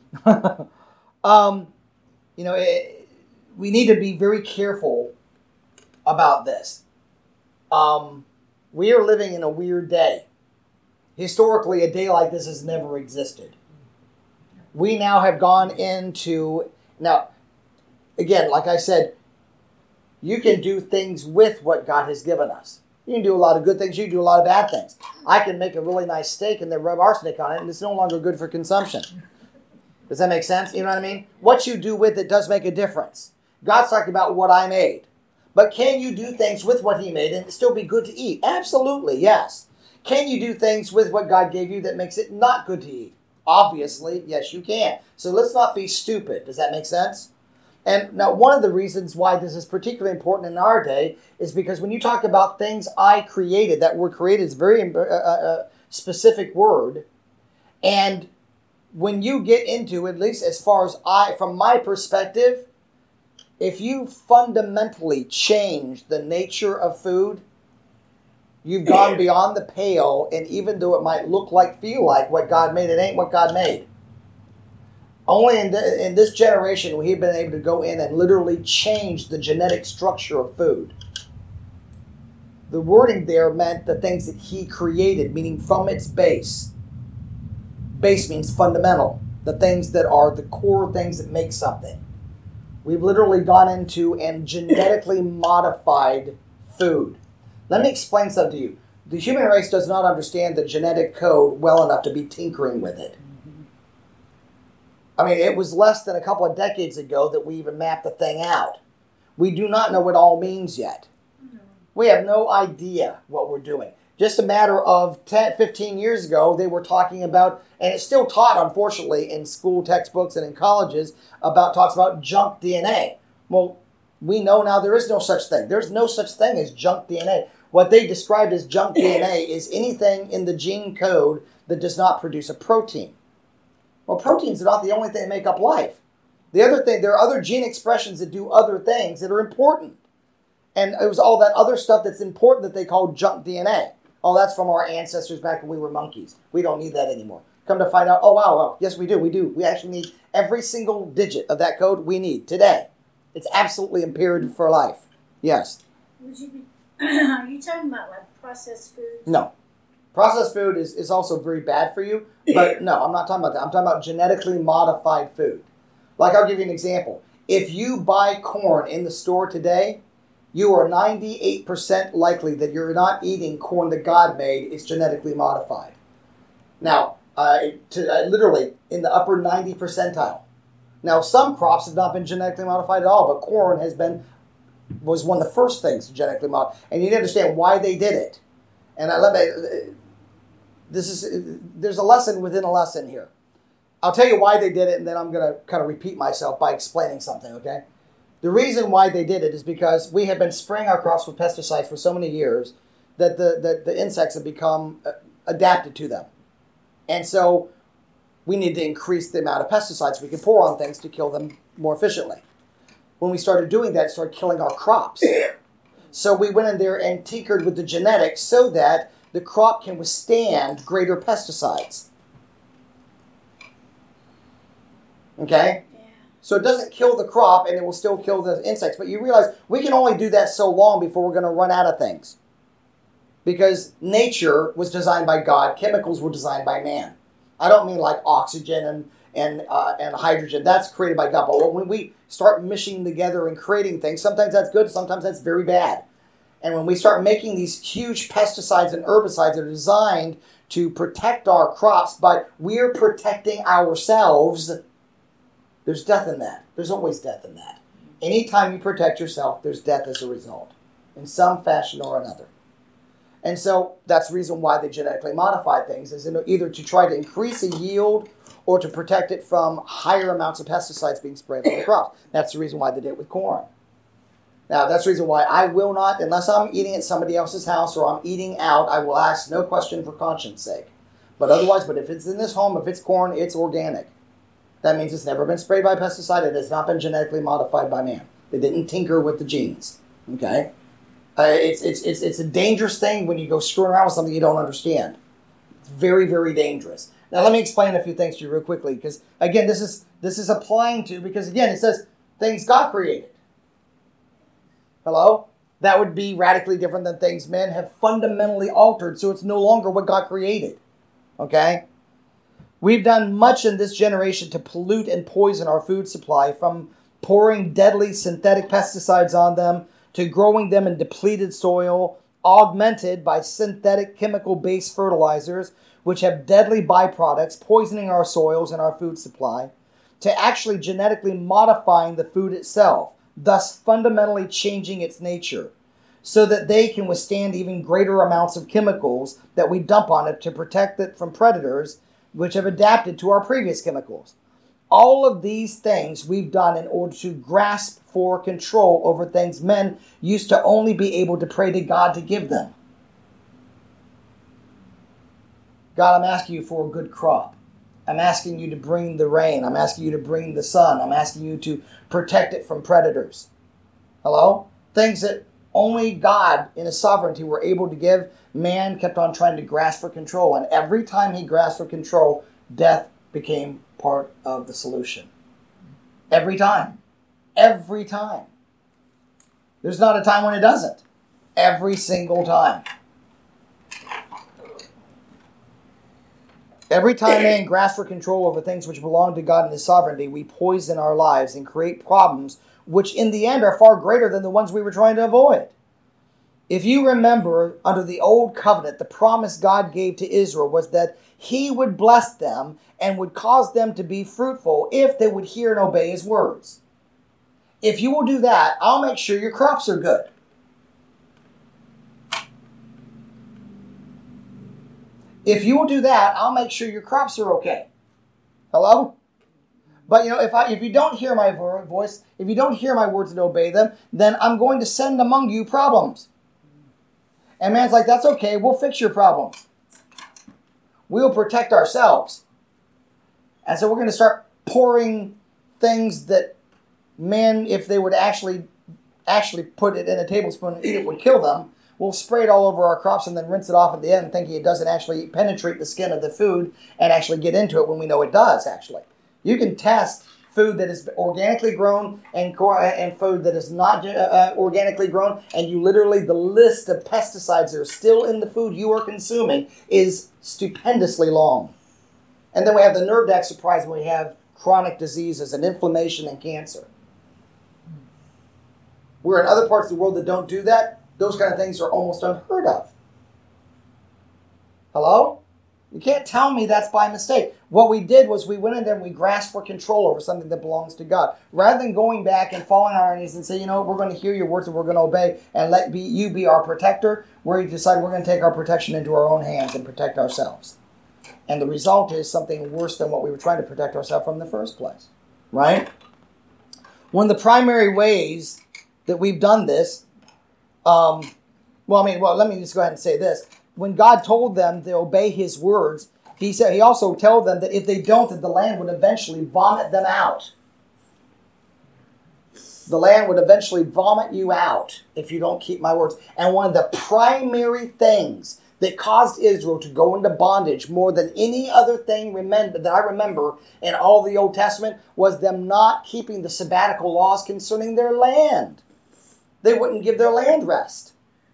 S1: We need to be very careful about this. We are living in a weird day. Historically, a day like this has never existed. We now have gone into... Now, again, like I said, you can do things with what God has given us. You can do a lot of good things. You can do a lot of bad things. I can make a really nice steak and then rub arsenic on it, and it's no longer good for consumption. Does that make sense? You know what I mean? What you do with it does make a difference. God's talking about what I made. But can you do things with what He made and it still be good to eat? Absolutely, yes. Can you do things with what God gave you that makes it not good to eat? Obviously, yes, you can. So let's not be stupid. Does that make sense? And now one of the reasons why this is particularly important in our day is because when you talk about things I created, that word created is a very specific word. And when you get into, at least as far as from my perspective, if you fundamentally change the nature of food, you've gone beyond the pale, and even though it might look like, feel like what God made, it ain't what God made. Only in this generation we've been able to go in and literally change the genetic structure of food. The wording there meant the things that He created, meaning from its base. Base means fundamental. The things that are the core things that make something. We've literally gone into and genetically modified food. Let me explain something to you. The human race does not understand the genetic code well enough to be tinkering with it. It was less than a couple of decades ago that we even mapped the thing out. We do not know what it all means yet. We have no idea what we're doing. Just a matter of 10, 15 years ago, they were talking about, and it's still taught, unfortunately, in school textbooks and in colleges, talks about junk DNA. Well, we know now there is no such thing. There's no such thing as junk DNA. What they described as junk DNA is anything in the gene code that does not produce a protein. Well, proteins are not the only thing that make up life. The other thing, there are other gene expressions that do other things that are important. And it was all that other stuff that's important that they call junk DNA. oh, that's from our ancestors back when we were monkeys. We don't need that anymore. Come to find out, oh, wow, well, yes, we do. We do. We actually need every single digit of that code we need today. It's absolutely imperative for life. Yes.
S3: Would you be, are you talking about like processed foods?
S1: No. Processed food is also very bad for you. But no, I'm not talking about that. I'm talking about genetically modified food. Like, I'll give you an example. If you buy corn in the store today, you are 98% likely that you're not eating corn that God made. It's genetically modified. Now, literally in the upper 90 percentile. Now, some crops have not been genetically modified at all, but corn was one of the first things genetically modified. And you need to understand why they did it. And there's a lesson within a lesson here. I'll tell you why they did it, and then I'm going to kind of repeat myself by explaining something, okay? The reason why they did it is because we have been spraying our crops with pesticides for so many years that the insects have become adapted to them. And so we need to increase the amount of pesticides we can pour on things to kill them more efficiently. When we started doing that, it started killing our crops. So we went in there and tinkered with the genetics so that the crop can withstand greater pesticides. Okay? Yeah. So it doesn't kill the crop and it will still kill the insects. But you realize we can only do that so long before we're going to run out of things. Because nature was designed by God, chemicals were designed by man. I don't mean like oxygen and hydrogen. That's created by God. But when we start mishing together and creating things, sometimes that's good, sometimes that's very bad. And when we start making these huge pesticides and herbicides that are designed to protect our crops, but we're protecting ourselves, there's death in that. There's always death in that. Anytime you protect yourself, there's death as a result, in some fashion or another. And so that's the reason why they genetically modify things, is either to try to increase the yield or to protect it from higher amounts of pesticides being sprayed on the crops. That's the reason why they did it with corn. Now, that's the reason why I will not, unless I'm eating at somebody else's house or I'm eating out, I will ask no question for conscience sake. But otherwise, if it's in this home, if it's corn, it's organic. That means it's never been sprayed by pesticide. It has not been genetically modified by man. They didn't tinker with the genes. Okay? It's a dangerous thing when you go screwing around with something you don't understand. It's very, very dangerous. Now, let me explain a few things to you real quickly, because, again, this is applying to, because, again, it says things God created. Hello? That would be radically different than things men have fundamentally altered, so it's no longer what God created. Okay? We've done much in this generation to pollute and poison our food supply, from pouring deadly synthetic pesticides on them to growing them in depleted soil, augmented by synthetic chemical-based fertilizers, which have deadly byproducts, poisoning our soils and our food supply, to actually genetically modifying the food itself, thus fundamentally changing its nature, so that they can withstand even greater amounts of chemicals that we dump on it to protect it from predators, which have adapted to our previous chemicals. All of these things we've done in order to grasp for control over things men used to only be able to pray to God to give them. God, I'm asking you for a good crop. I'm asking you to bring the rain. I'm asking you to bring the sun. I'm asking you to protect it from predators. Hello? Things that only God in His sovereignty were able to give. Man kept on trying to grasp for control. And every time he grasped for control, death became part of the solution. Every time. Every time. There's not a time when it doesn't. Every single time. Every time man grasps for control over things which belong to God and His sovereignty, we poison our lives and create problems which in the end are far greater than the ones we were trying to avoid. If you remember, under the old covenant, the promise God gave to Israel was that He would bless them and would cause them to be fruitful if they would hear and obey His words. If you will do that, I'll make sure your crops are good. If you will do that, I'll make sure your crops are okay. Hello? But if you don't hear my voice, if you don't hear my words and obey them, then I'm going to send among you problems. And man's like, that's okay, we'll fix your problems. We'll protect ourselves. And so we're going to start pouring things that men, if they would actually actually put it in a tablespoon and eat it would kill them, we'll spray it all over our crops and then rinse it off at the end, thinking it doesn't actually penetrate the skin of the food and actually get into it when we know it does, actually. You can test food that is organically grown and food that is not organically grown, and you literally, the list of pesticides that are still in the food you are consuming is stupendously long. And then we have the nerve surprise when we have chronic diseases and inflammation and cancer. Where in other parts of the world that don't do that, those kind of things are almost unheard of. Hello? You can't tell me that's by mistake. What we did was we went in there and we grasped for control over something that belongs to God. Rather than going back and falling on our knees and say, we're going to hear your words and we're going to obey and let you be our protector, we decide we're going to take our protection into our own hands and protect ourselves. And the result is something worse than what we were trying to protect ourselves from in the first place. Right? One of the primary ways that we've done this, let me just go ahead and say this. When God told them to obey His words, He also told them that if they don't, that the land would eventually vomit them out. The land would eventually vomit you out if you don't keep my words. And one of the primary things that caused Israel to go into bondage more than any other thing that I remember in all the Old Testament was them not keeping the sabbatical laws concerning their land. They wouldn't give their land rest.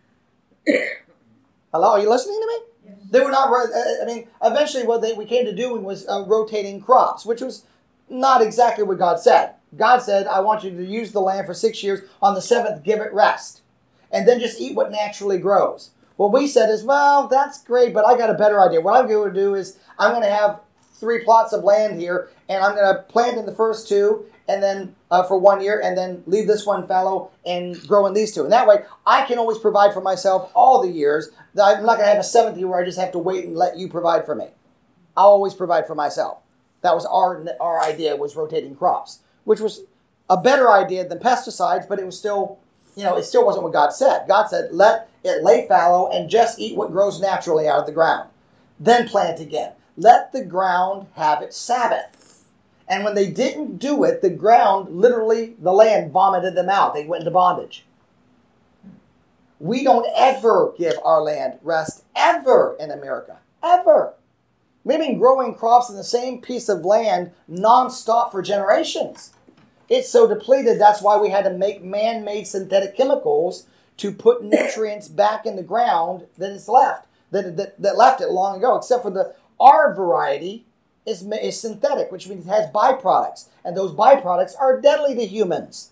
S1: Hello, are you listening to me? Yes. They were not. Eventually, what we came to doing was rotating crops, which was not exactly what God said. God said, "I want you to use the land for 6 years. On the seventh, give it rest, and then just eat what naturally grows." What we said is, "Well, that's great, but I got a better idea. What I'm going to do is I'm going to have 3 plots of land here, and I'm going to plant in the first 2, and then for 1 year, and then leave this one fallow and grow in these 2. And that way, I can always provide for myself all the years. I'm not going to have a 7th year where I just have to wait and let you provide for me. I'll always provide for myself." That was our idea, was rotating crops, which was a better idea than pesticides, but it was still, it still wasn't what God said. God said, let it lay fallow and just eat what grows naturally out of the ground. Then plant again. Let the ground have its Sabbath. And when they didn't do it, the ground, literally, the land vomited them out. They went into bondage. We don't ever give our land rest, ever, in America. Ever. We've been growing crops in the same piece of land nonstop for generations. It's so depleted, that's why we had to make man-made synthetic chemicals to put nutrients back in the ground that is left, that left it long ago, except for our variety is synthetic, which means it has byproducts, and those byproducts are deadly to humans.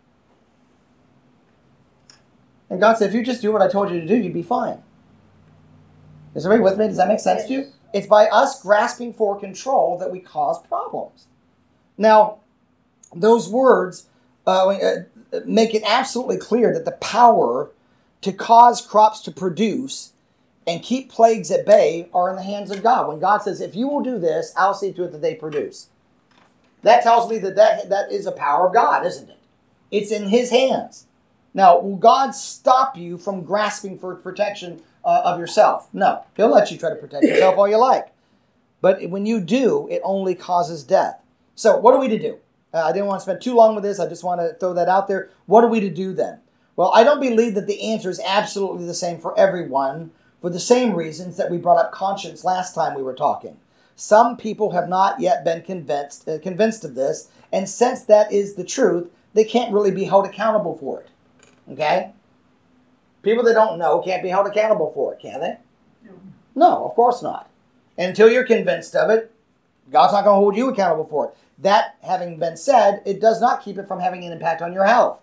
S1: And God said, if you just do what I told you to do, you'd be fine. Is everybody with me? Does that make sense to you? It's by us grasping for control that we cause problems. Now, those words make it absolutely clear that the power to cause crops to produce and keep plagues at bay are in the hands of God. When God says, if you will do this, I'll see to it that they produce. That tells me that is a power of God, isn't it? It's in His hands. Now, will God stop you from grasping for protection of yourself? No. He'll let you try to protect yourself all you like. But when you do, it only causes death. So what are we to do? I didn't want to spend too long with this. I just want to throw that out there. What are we to do then? Well, I don't believe that the answer is absolutely the same for everyone for the same reasons that we brought up conscience last time we were talking. Some people have not yet been convinced of this, and since that is the truth, they can't really be held accountable for it. Okay? People that don't know can't be held accountable for it, can they? No, of course not. And until you're convinced of it, God's not going to hold you accountable for it. That having been said, it does not keep it from having an impact on your health.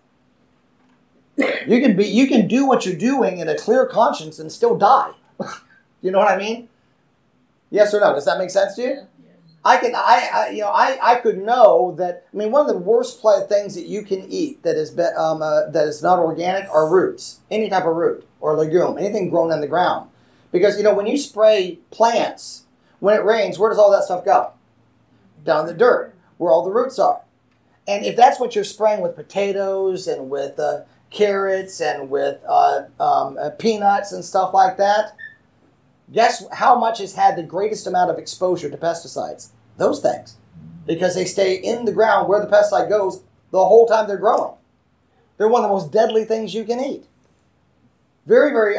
S1: You can do what you're doing in a clear conscience and still die. You know what I mean? Yes or no? Does that make sense to you? Yeah. I could know that. I mean, one of the worst things that you can eat that is not organic are roots, any type of root or legume, anything grown in the ground. Because when you spray plants, when it rains, where does all that stuff go? Down in the dirt, where all the roots are. And if that's what you're spraying with potatoes and with carrots and with peanuts and stuff like that, guess how much has had the greatest amount of exposure to pesticides? Those things. Because they stay in the ground where the pesticide goes the whole time they're growing. They're one of the most deadly things you can eat. Very, very.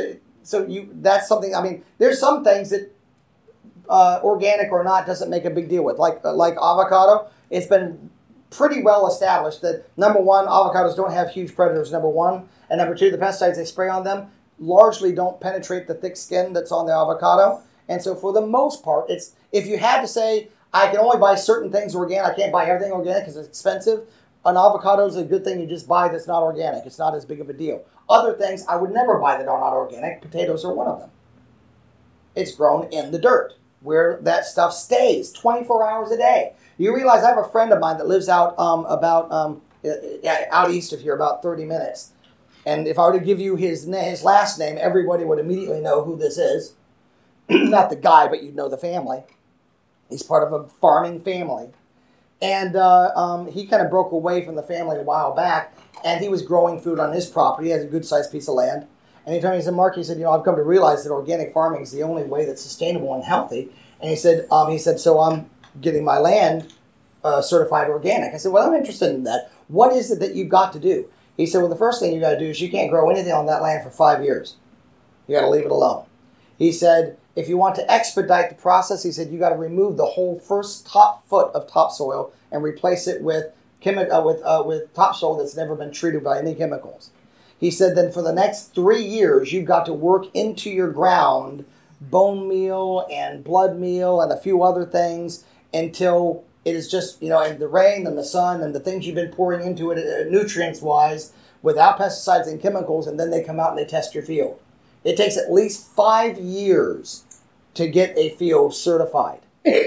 S1: That's something. I mean, there's some things that organic or not doesn't make a big deal with, like avocado. It's been pretty well established that number one, avocados don't have huge predators. Number one, and number two, the pesticides they spray on them largely don't penetrate the thick skin that's on the avocado. And so, for the most part, it's if you had to say, I can only buy certain things organic, I can't buy everything organic because it's expensive. An avocado is a good thing you just buy that's not organic. It's not as big of a deal. Other things I would never buy that are not organic. Potatoes are one of them. It's grown in the dirt where that stuff stays 24 hours a day. You realize I have a friend of mine that lives out out east of here, about 30 minutes. And if I were to give you his last name, everybody would immediately know who this is. Not the guy, but you'd know the family. He's part of a farming family. And he kind of broke away from the family a while back, and he was growing food on his property. He has a good-sized piece of land. And he told me, he said, Mark, he said, I've come to realize that organic farming is the only way that's sustainable and healthy. And he said, so I'm getting my land certified organic. I said, well, I'm interested in that. What is it that you've got to do? He said, well, the first thing you got to do is you can't grow anything on that land for 5 years. You got to leave it alone. He said, if you want to expedite the process, he said, you got to remove the whole first top foot of topsoil and replace it with topsoil that's never been treated by any chemicals. He said, then for the next 3 years, you've got to work into your ground bone meal and blood meal and a few other things until it is just, and the rain and the sun and the things you've been pouring into it nutrients-wise without pesticides and chemicals, and then they come out and they test your field. It takes at least 5 years to get a field certified.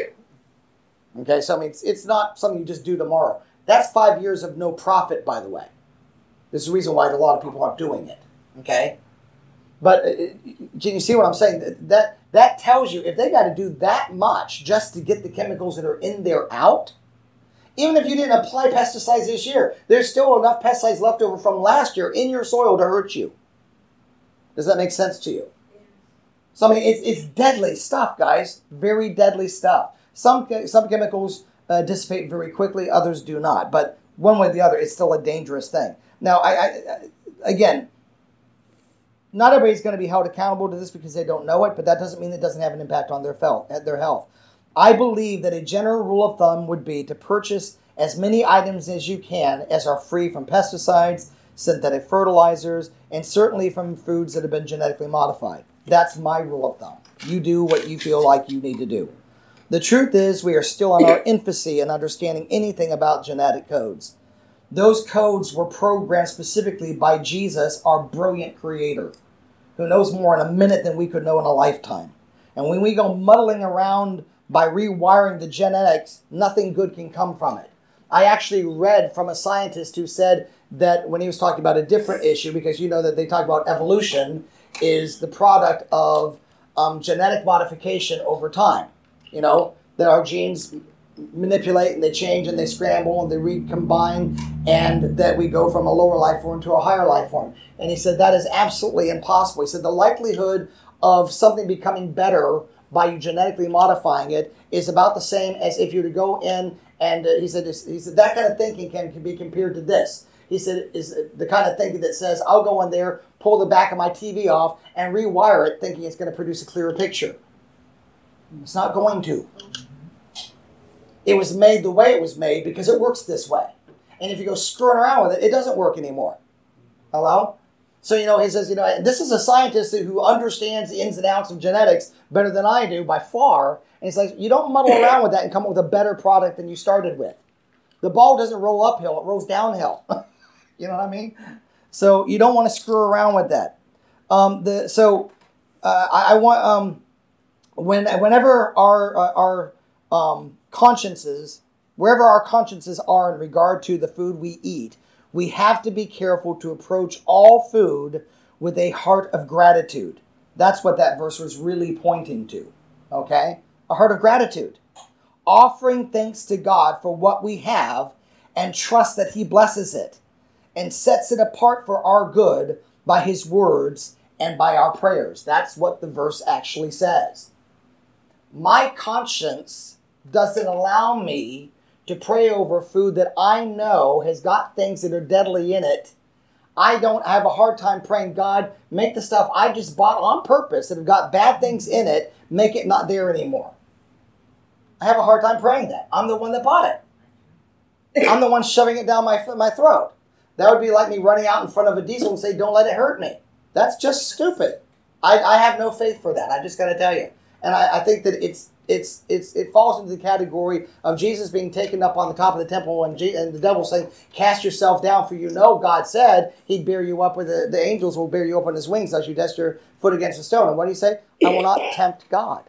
S1: Okay, so I mean, it's not something you just do tomorrow. That's 5 years of no profit, by the way. This is the reason why a lot of people aren't doing it. Okay? But can you see what I'm saying? That tells you if they got to do that much just to get the chemicals that are in there out, even if you didn't apply pesticides this year, there's still enough pesticides left over from last year in your soil to hurt you. Does that make sense to you? So I mean, it's deadly stuff, guys. Very deadly stuff. Some chemicals dissipate very quickly, others do not. But one way or the other, it's still a dangerous thing. Now, again, not everybody's going to be held accountable to this because they don't know it, but that doesn't mean it doesn't have an impact on their health. I believe that a general rule of thumb would be to purchase as many items as you can as are free from pesticides, synthetic fertilizers, and certainly from foods that have been genetically modified. That's my rule of thumb. You do what you feel like you need to do. The truth is we are still in our infancy in understanding anything about genetic codes. Those codes were programmed specifically by Jesus, our brilliant creator, who knows more in a minute than we could know in a lifetime. And when we go muddling around by rewiring the genetics, nothing good can come from it. I actually read from a scientist who said that when he was talking about a different issue, because you know that they talk about evolution is the product of genetic modification over time. You know, that our genes manipulate and they change and they scramble and they recombine, and that we go from a lower life form to a higher life form. And he said that is absolutely impossible. He said the likelihood of something becoming better by you genetically modifying it is about the same as if you were to go in and he said that kind of thinking can be compared to this. He said is the kind of thinking that says I'll go in there, pull the back of my TV off, and rewire it, thinking it's going to produce a clearer picture. It's not going to. It was made the way it was made because it works this way. And if you go screwing around with it, it doesn't work anymore. Hello? So, he says, this is a scientist who understands the ins and outs of genetics better than I do by far. And he's like, you don't muddle around with that and come up with a better product than you started with. The ball doesn't roll uphill, it rolls downhill. You know what I mean? So you don't want to screw around with that. Whenever our consciences, wherever our consciences are in regard to the food we eat, we have to be careful to approach all food with a heart of gratitude. That's what that verse was really pointing to. Okay? A heart of gratitude. Offering thanks to God for what we have and trust that He blesses it and sets it apart for our good by His words and by our prayers. That's what the verse actually says. My conscience doesn't allow me to pray over food that I know has got things that are deadly in it I don't have a hard time praying, God, make the stuff I just bought on purpose that have got bad things in it, make it not there anymore. I have a hard time praying that. I'm the one that bought it. I'm the one shoving it down my throat. That would be like me running out in front of a diesel and say, don't let it hurt me. That's just stupid. I have no faith for that. I just got to tell you. And I think that it falls into the category of Jesus being taken up on the top of the temple and the devil saying, cast yourself down, for you know God said he'd bear you up with the angels will bear you up on his wings as you test your foot against a stone. And what do you say? I will not tempt God.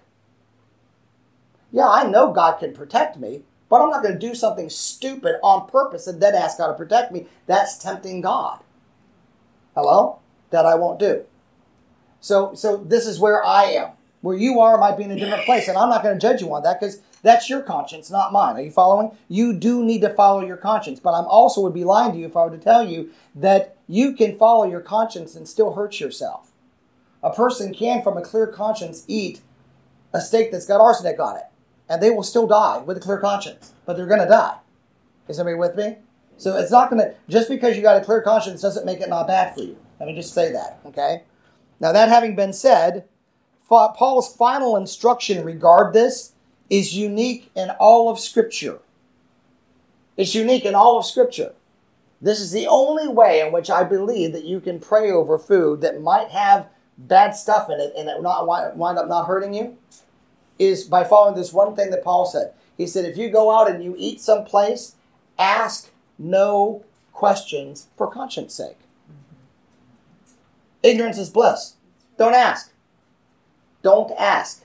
S1: Yeah, I know God can protect me, but I'm not going to do something stupid on purpose and then ask God to protect me. That's tempting God. Hello? That I won't do. So this is where I am. Where you are might be in a different place, and I'm not going to judge you on that because that's your conscience, not mine. Are you following? You do need to follow your conscience, but I also would be lying to you if I were to tell you that you can follow your conscience and still hurt yourself. A person can, from a clear conscience, eat a steak that's got arsenic on it, and they will still die with a clear conscience, but they're going to die. Is everybody with me? So it's not going to, just because you got a clear conscience doesn't make it not bad for you. Let me just say that, okay? Now, that having been said, Paul's final instruction regarding this is unique in all of Scripture. It's unique in all of Scripture. This is the only way in which I believe that you can pray over food that might have bad stuff in it and it wind up not hurting you, is by following this one thing that Paul said. He said, if you go out and you eat someplace, ask no questions for conscience sake. Ignorance is bliss. Don't ask. Don't ask.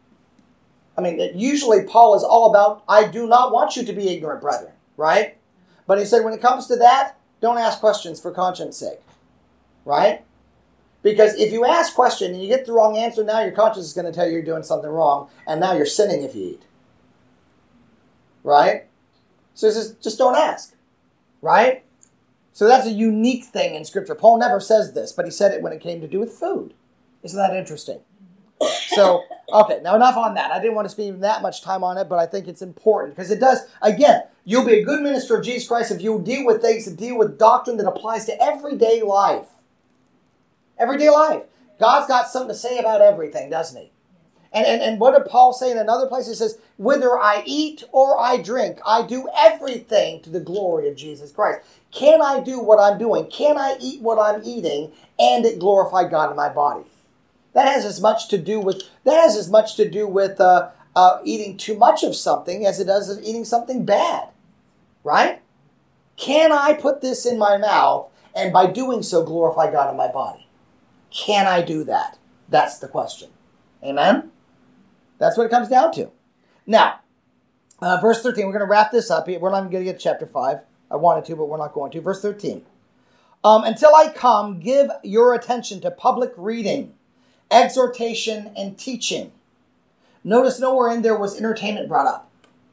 S1: I mean, usually Paul is all about, I do not want you to be ignorant, brethren, right? But he said when it comes to that, don't ask questions for conscience sake, right? Because if you ask question and you get the wrong answer, now your conscience is going to tell you you're doing something wrong, and now you're sinning if you eat, right? So he says, just don't ask, right? So that's a unique thing in Scripture. Paul never says this, but he said it when it came to do with food. Isn't that interesting? So, okay, now enough on that. I didn't want to spend that much time on it, but I think it's important because it does, again, you'll be a good minister of Jesus Christ if you'll deal with things that deal with doctrine that applies to everyday life. Everyday life. God's got something to say about everything, doesn't he? And what did Paul say in another place? He says, whether I eat or I drink, I do everything to the glory of Jesus Christ. Can I do what I'm doing? Can I eat what I'm eating and it glorify God in my body? That has as much to do with eating too much of something as it does of eating something bad, right? Can I put this in my mouth and by doing so glorify God in my body? Can I do that? That's the question. Amen? That's what it comes down to. Now, verse 13, we're going to wrap this up. We're not even going to get to chapter 5. I wanted to, but we're not going to. Verse 13. Until I come, give your attention to public reading, exhortation, and teaching. Notice nowhere in there was entertainment brought up.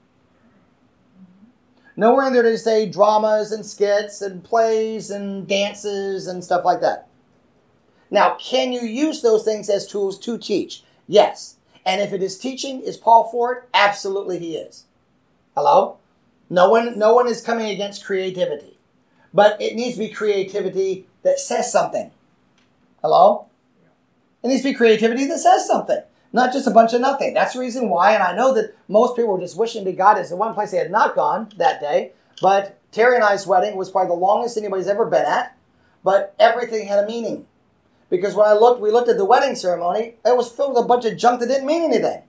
S1: Nowhere in there did it say dramas and skits and plays and dances and stuff like that. Now, can you use those things as tools to teach? Yes. And if it is teaching, is Paul for it? Absolutely he is. Hello? No one is coming against creativity. But it needs to be creativity that says something. Hello? It needs to be creativity that says something, not just a bunch of nothing. That's the reason why, and I know that most people were just wishing to God is the one place they had not gone that day, but Terry and I's wedding was probably the longest anybody's ever been at, but everything had a meaning. Because when we looked at the wedding ceremony, it was filled with a bunch of junk that didn't mean anything.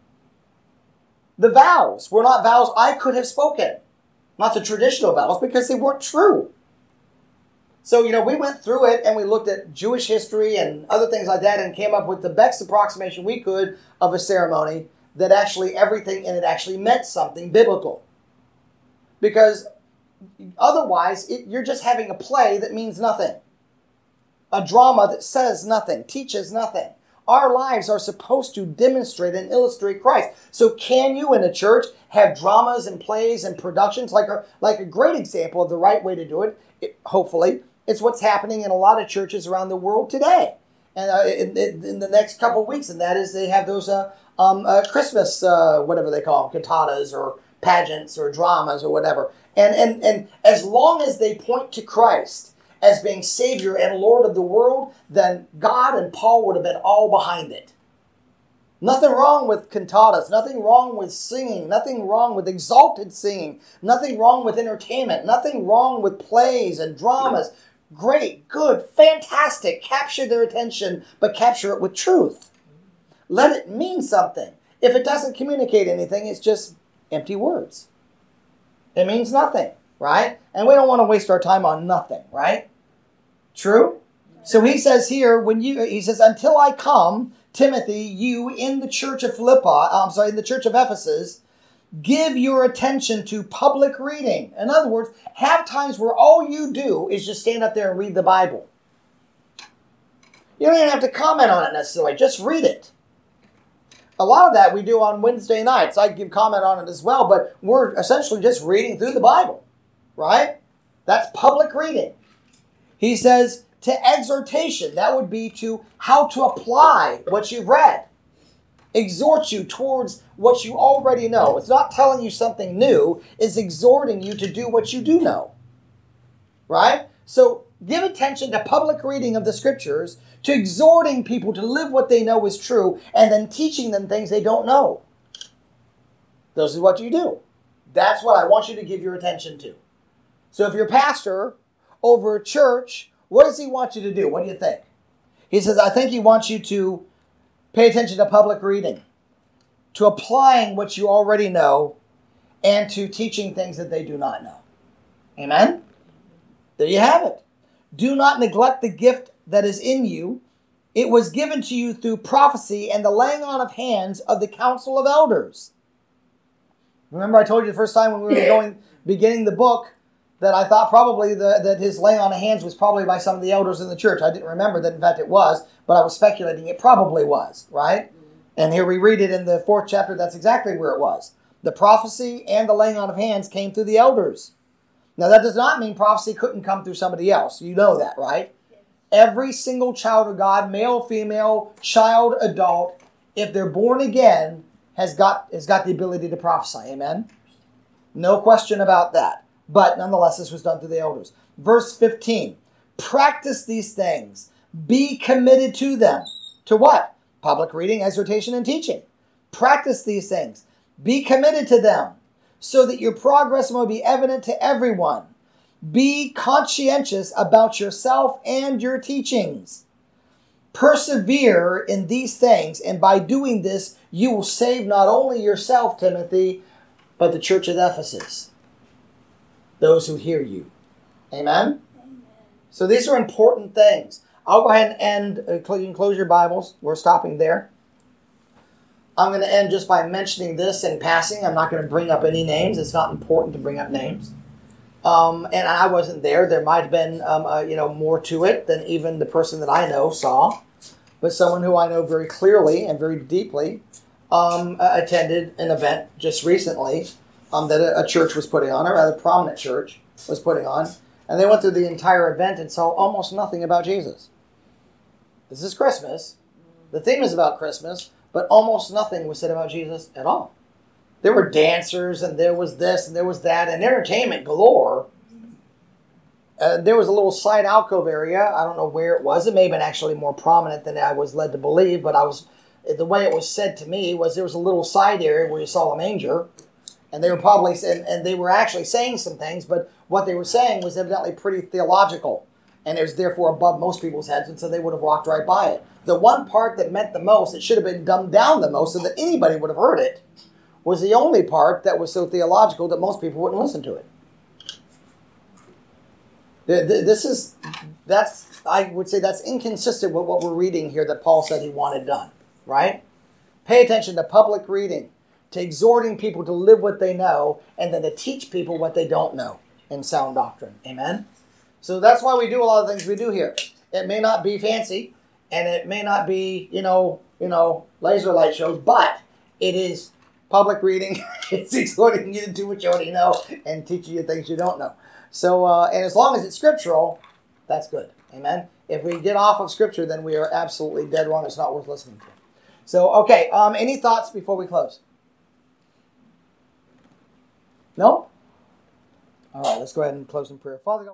S1: The vows were not vows I could have spoken, not the traditional vows, because they weren't true. So, we went through it and we looked at Jewish history and other things like that and came up with the best approximation we could of a ceremony that actually everything in it actually meant something biblical. Because otherwise, you're just having a play that means nothing. A drama that says nothing, teaches nothing. Our lives are supposed to demonstrate and illustrate Christ. So can you in a church have dramas and plays and productions like a great example of the right way to do it, hopefully, it's what's happening in a lot of churches around the world today, and in the next couple of weeks. And that is, they have those Christmas, whatever they call them, cantatas or pageants or dramas or whatever. And as long as they point to Christ, as being Savior and Lord of the world, then God and Paul would have been all behind it. Nothing wrong with cantatas, nothing wrong with singing, nothing wrong with exalted singing, nothing wrong with entertainment, nothing wrong with plays and dramas. Great, good, fantastic. Capture their attention, but capture it with truth. Let it mean something. If it doesn't communicate anything, it's just empty words. It means nothing, right? And we don't want to waste our time on nothing, right? True? So he says here, he says, until I come, Timothy, you in the church of in the church of Ephesus, give your attention to public reading. In other words, have times where all you do is just stand up there and read the Bible. You don't even have to comment on it necessarily. Just read it. A lot of that we do on Wednesday nights. I give comment on it as well, but we're essentially just reading through the Bible, right? That's public reading. He says to exhortation, that would be to how to apply what you've read. Exhort you towards what you already know. It's not telling you something new. It's exhorting you to do what you do know. Right? So give attention to public reading of the scriptures, to exhorting people to live what they know is true, and then teaching them things they don't know. This is what you do. That's what I want you to give your attention to. So if you're a pastor over a church, what does he want you to do? What do you think? He says, I think he wants you to pay attention to public reading, to applying what you already know, and to teaching things that they do not know. Amen? There you have it. Do not neglect the gift that is in you. It was given to you through prophecy and the laying on of hands of the council of elders. Remember I told you the first time when we were beginning the book that I thought probably that his laying on of hands was probably by some of the elders in the church. I didn't remember that, in fact, it was, but I was speculating it probably was, right? And here we read it in the 4th chapter. That's exactly where it was. The prophecy and the laying on of hands came through the elders. Now, that does not mean prophecy couldn't come through somebody else. You know that, right? Every single child of God, male, female, child, adult, if they're born again, has got the ability to prophesy. Amen? No question about that. But nonetheless, this was done through the elders. Verse 15. Practice these things. Be committed to them. To what? Public reading, exhortation, and teaching. Practice these things. Be committed to them, so that your progress will be evident to everyone. Be conscientious about yourself and your teachings. Persevere in these things, and by doing this, you will save not only yourself, Timothy, but the church at Ephesus, those who hear you. Amen?
S3: Amen.
S1: So these are important things. I'll go ahead and end. You can close your Bibles. We're stopping there. I'm going to end just by mentioning this in passing. I'm not going to bring up any names. It's not important to bring up names. And I wasn't there. There might have been more to it than even the person that I know saw. But someone who I know very clearly and very deeply attended an event just recently that a church was putting on, a rather prominent church was putting on. And they went through the entire event and saw almost nothing about Jesus. This is Christmas. The theme is about Christmas, but almost nothing was said about Jesus at all. There were dancers, and there was this, and there was that, and entertainment galore. There was a little side alcove area. I don't know where it was. It may have been actually more prominent than I was led to believe, but the way it was said to me was there was a little side area where you saw a manger, and they were probably and they were actually saying some things, but what they were saying was evidently pretty theological, and it was therefore above most people's heads, and so they would have walked right by it. The one part that meant the most, it should have been dumbed down the most so that anybody would have heard it, was the only part that was so theological that most people wouldn't listen to it. I would say that's inconsistent with what we're reading here that Paul said he wanted done, right? Pay attention to public reading, to exhorting people to live what they know, and then to teach people what they don't know in sound doctrine. Amen? So that's why we do a lot of things we do here. It may not be fancy, and it may not be, laser light shows, but it is public reading. It's exhorting you to do what you already know and teaching you things you don't know. So, and as long as it's scriptural, that's good. Amen? If we get off of scripture, then we are absolutely dead wrong. It's not worth listening to. So, okay, any thoughts before we close? No? All right, let's go ahead and close in prayer. Father God,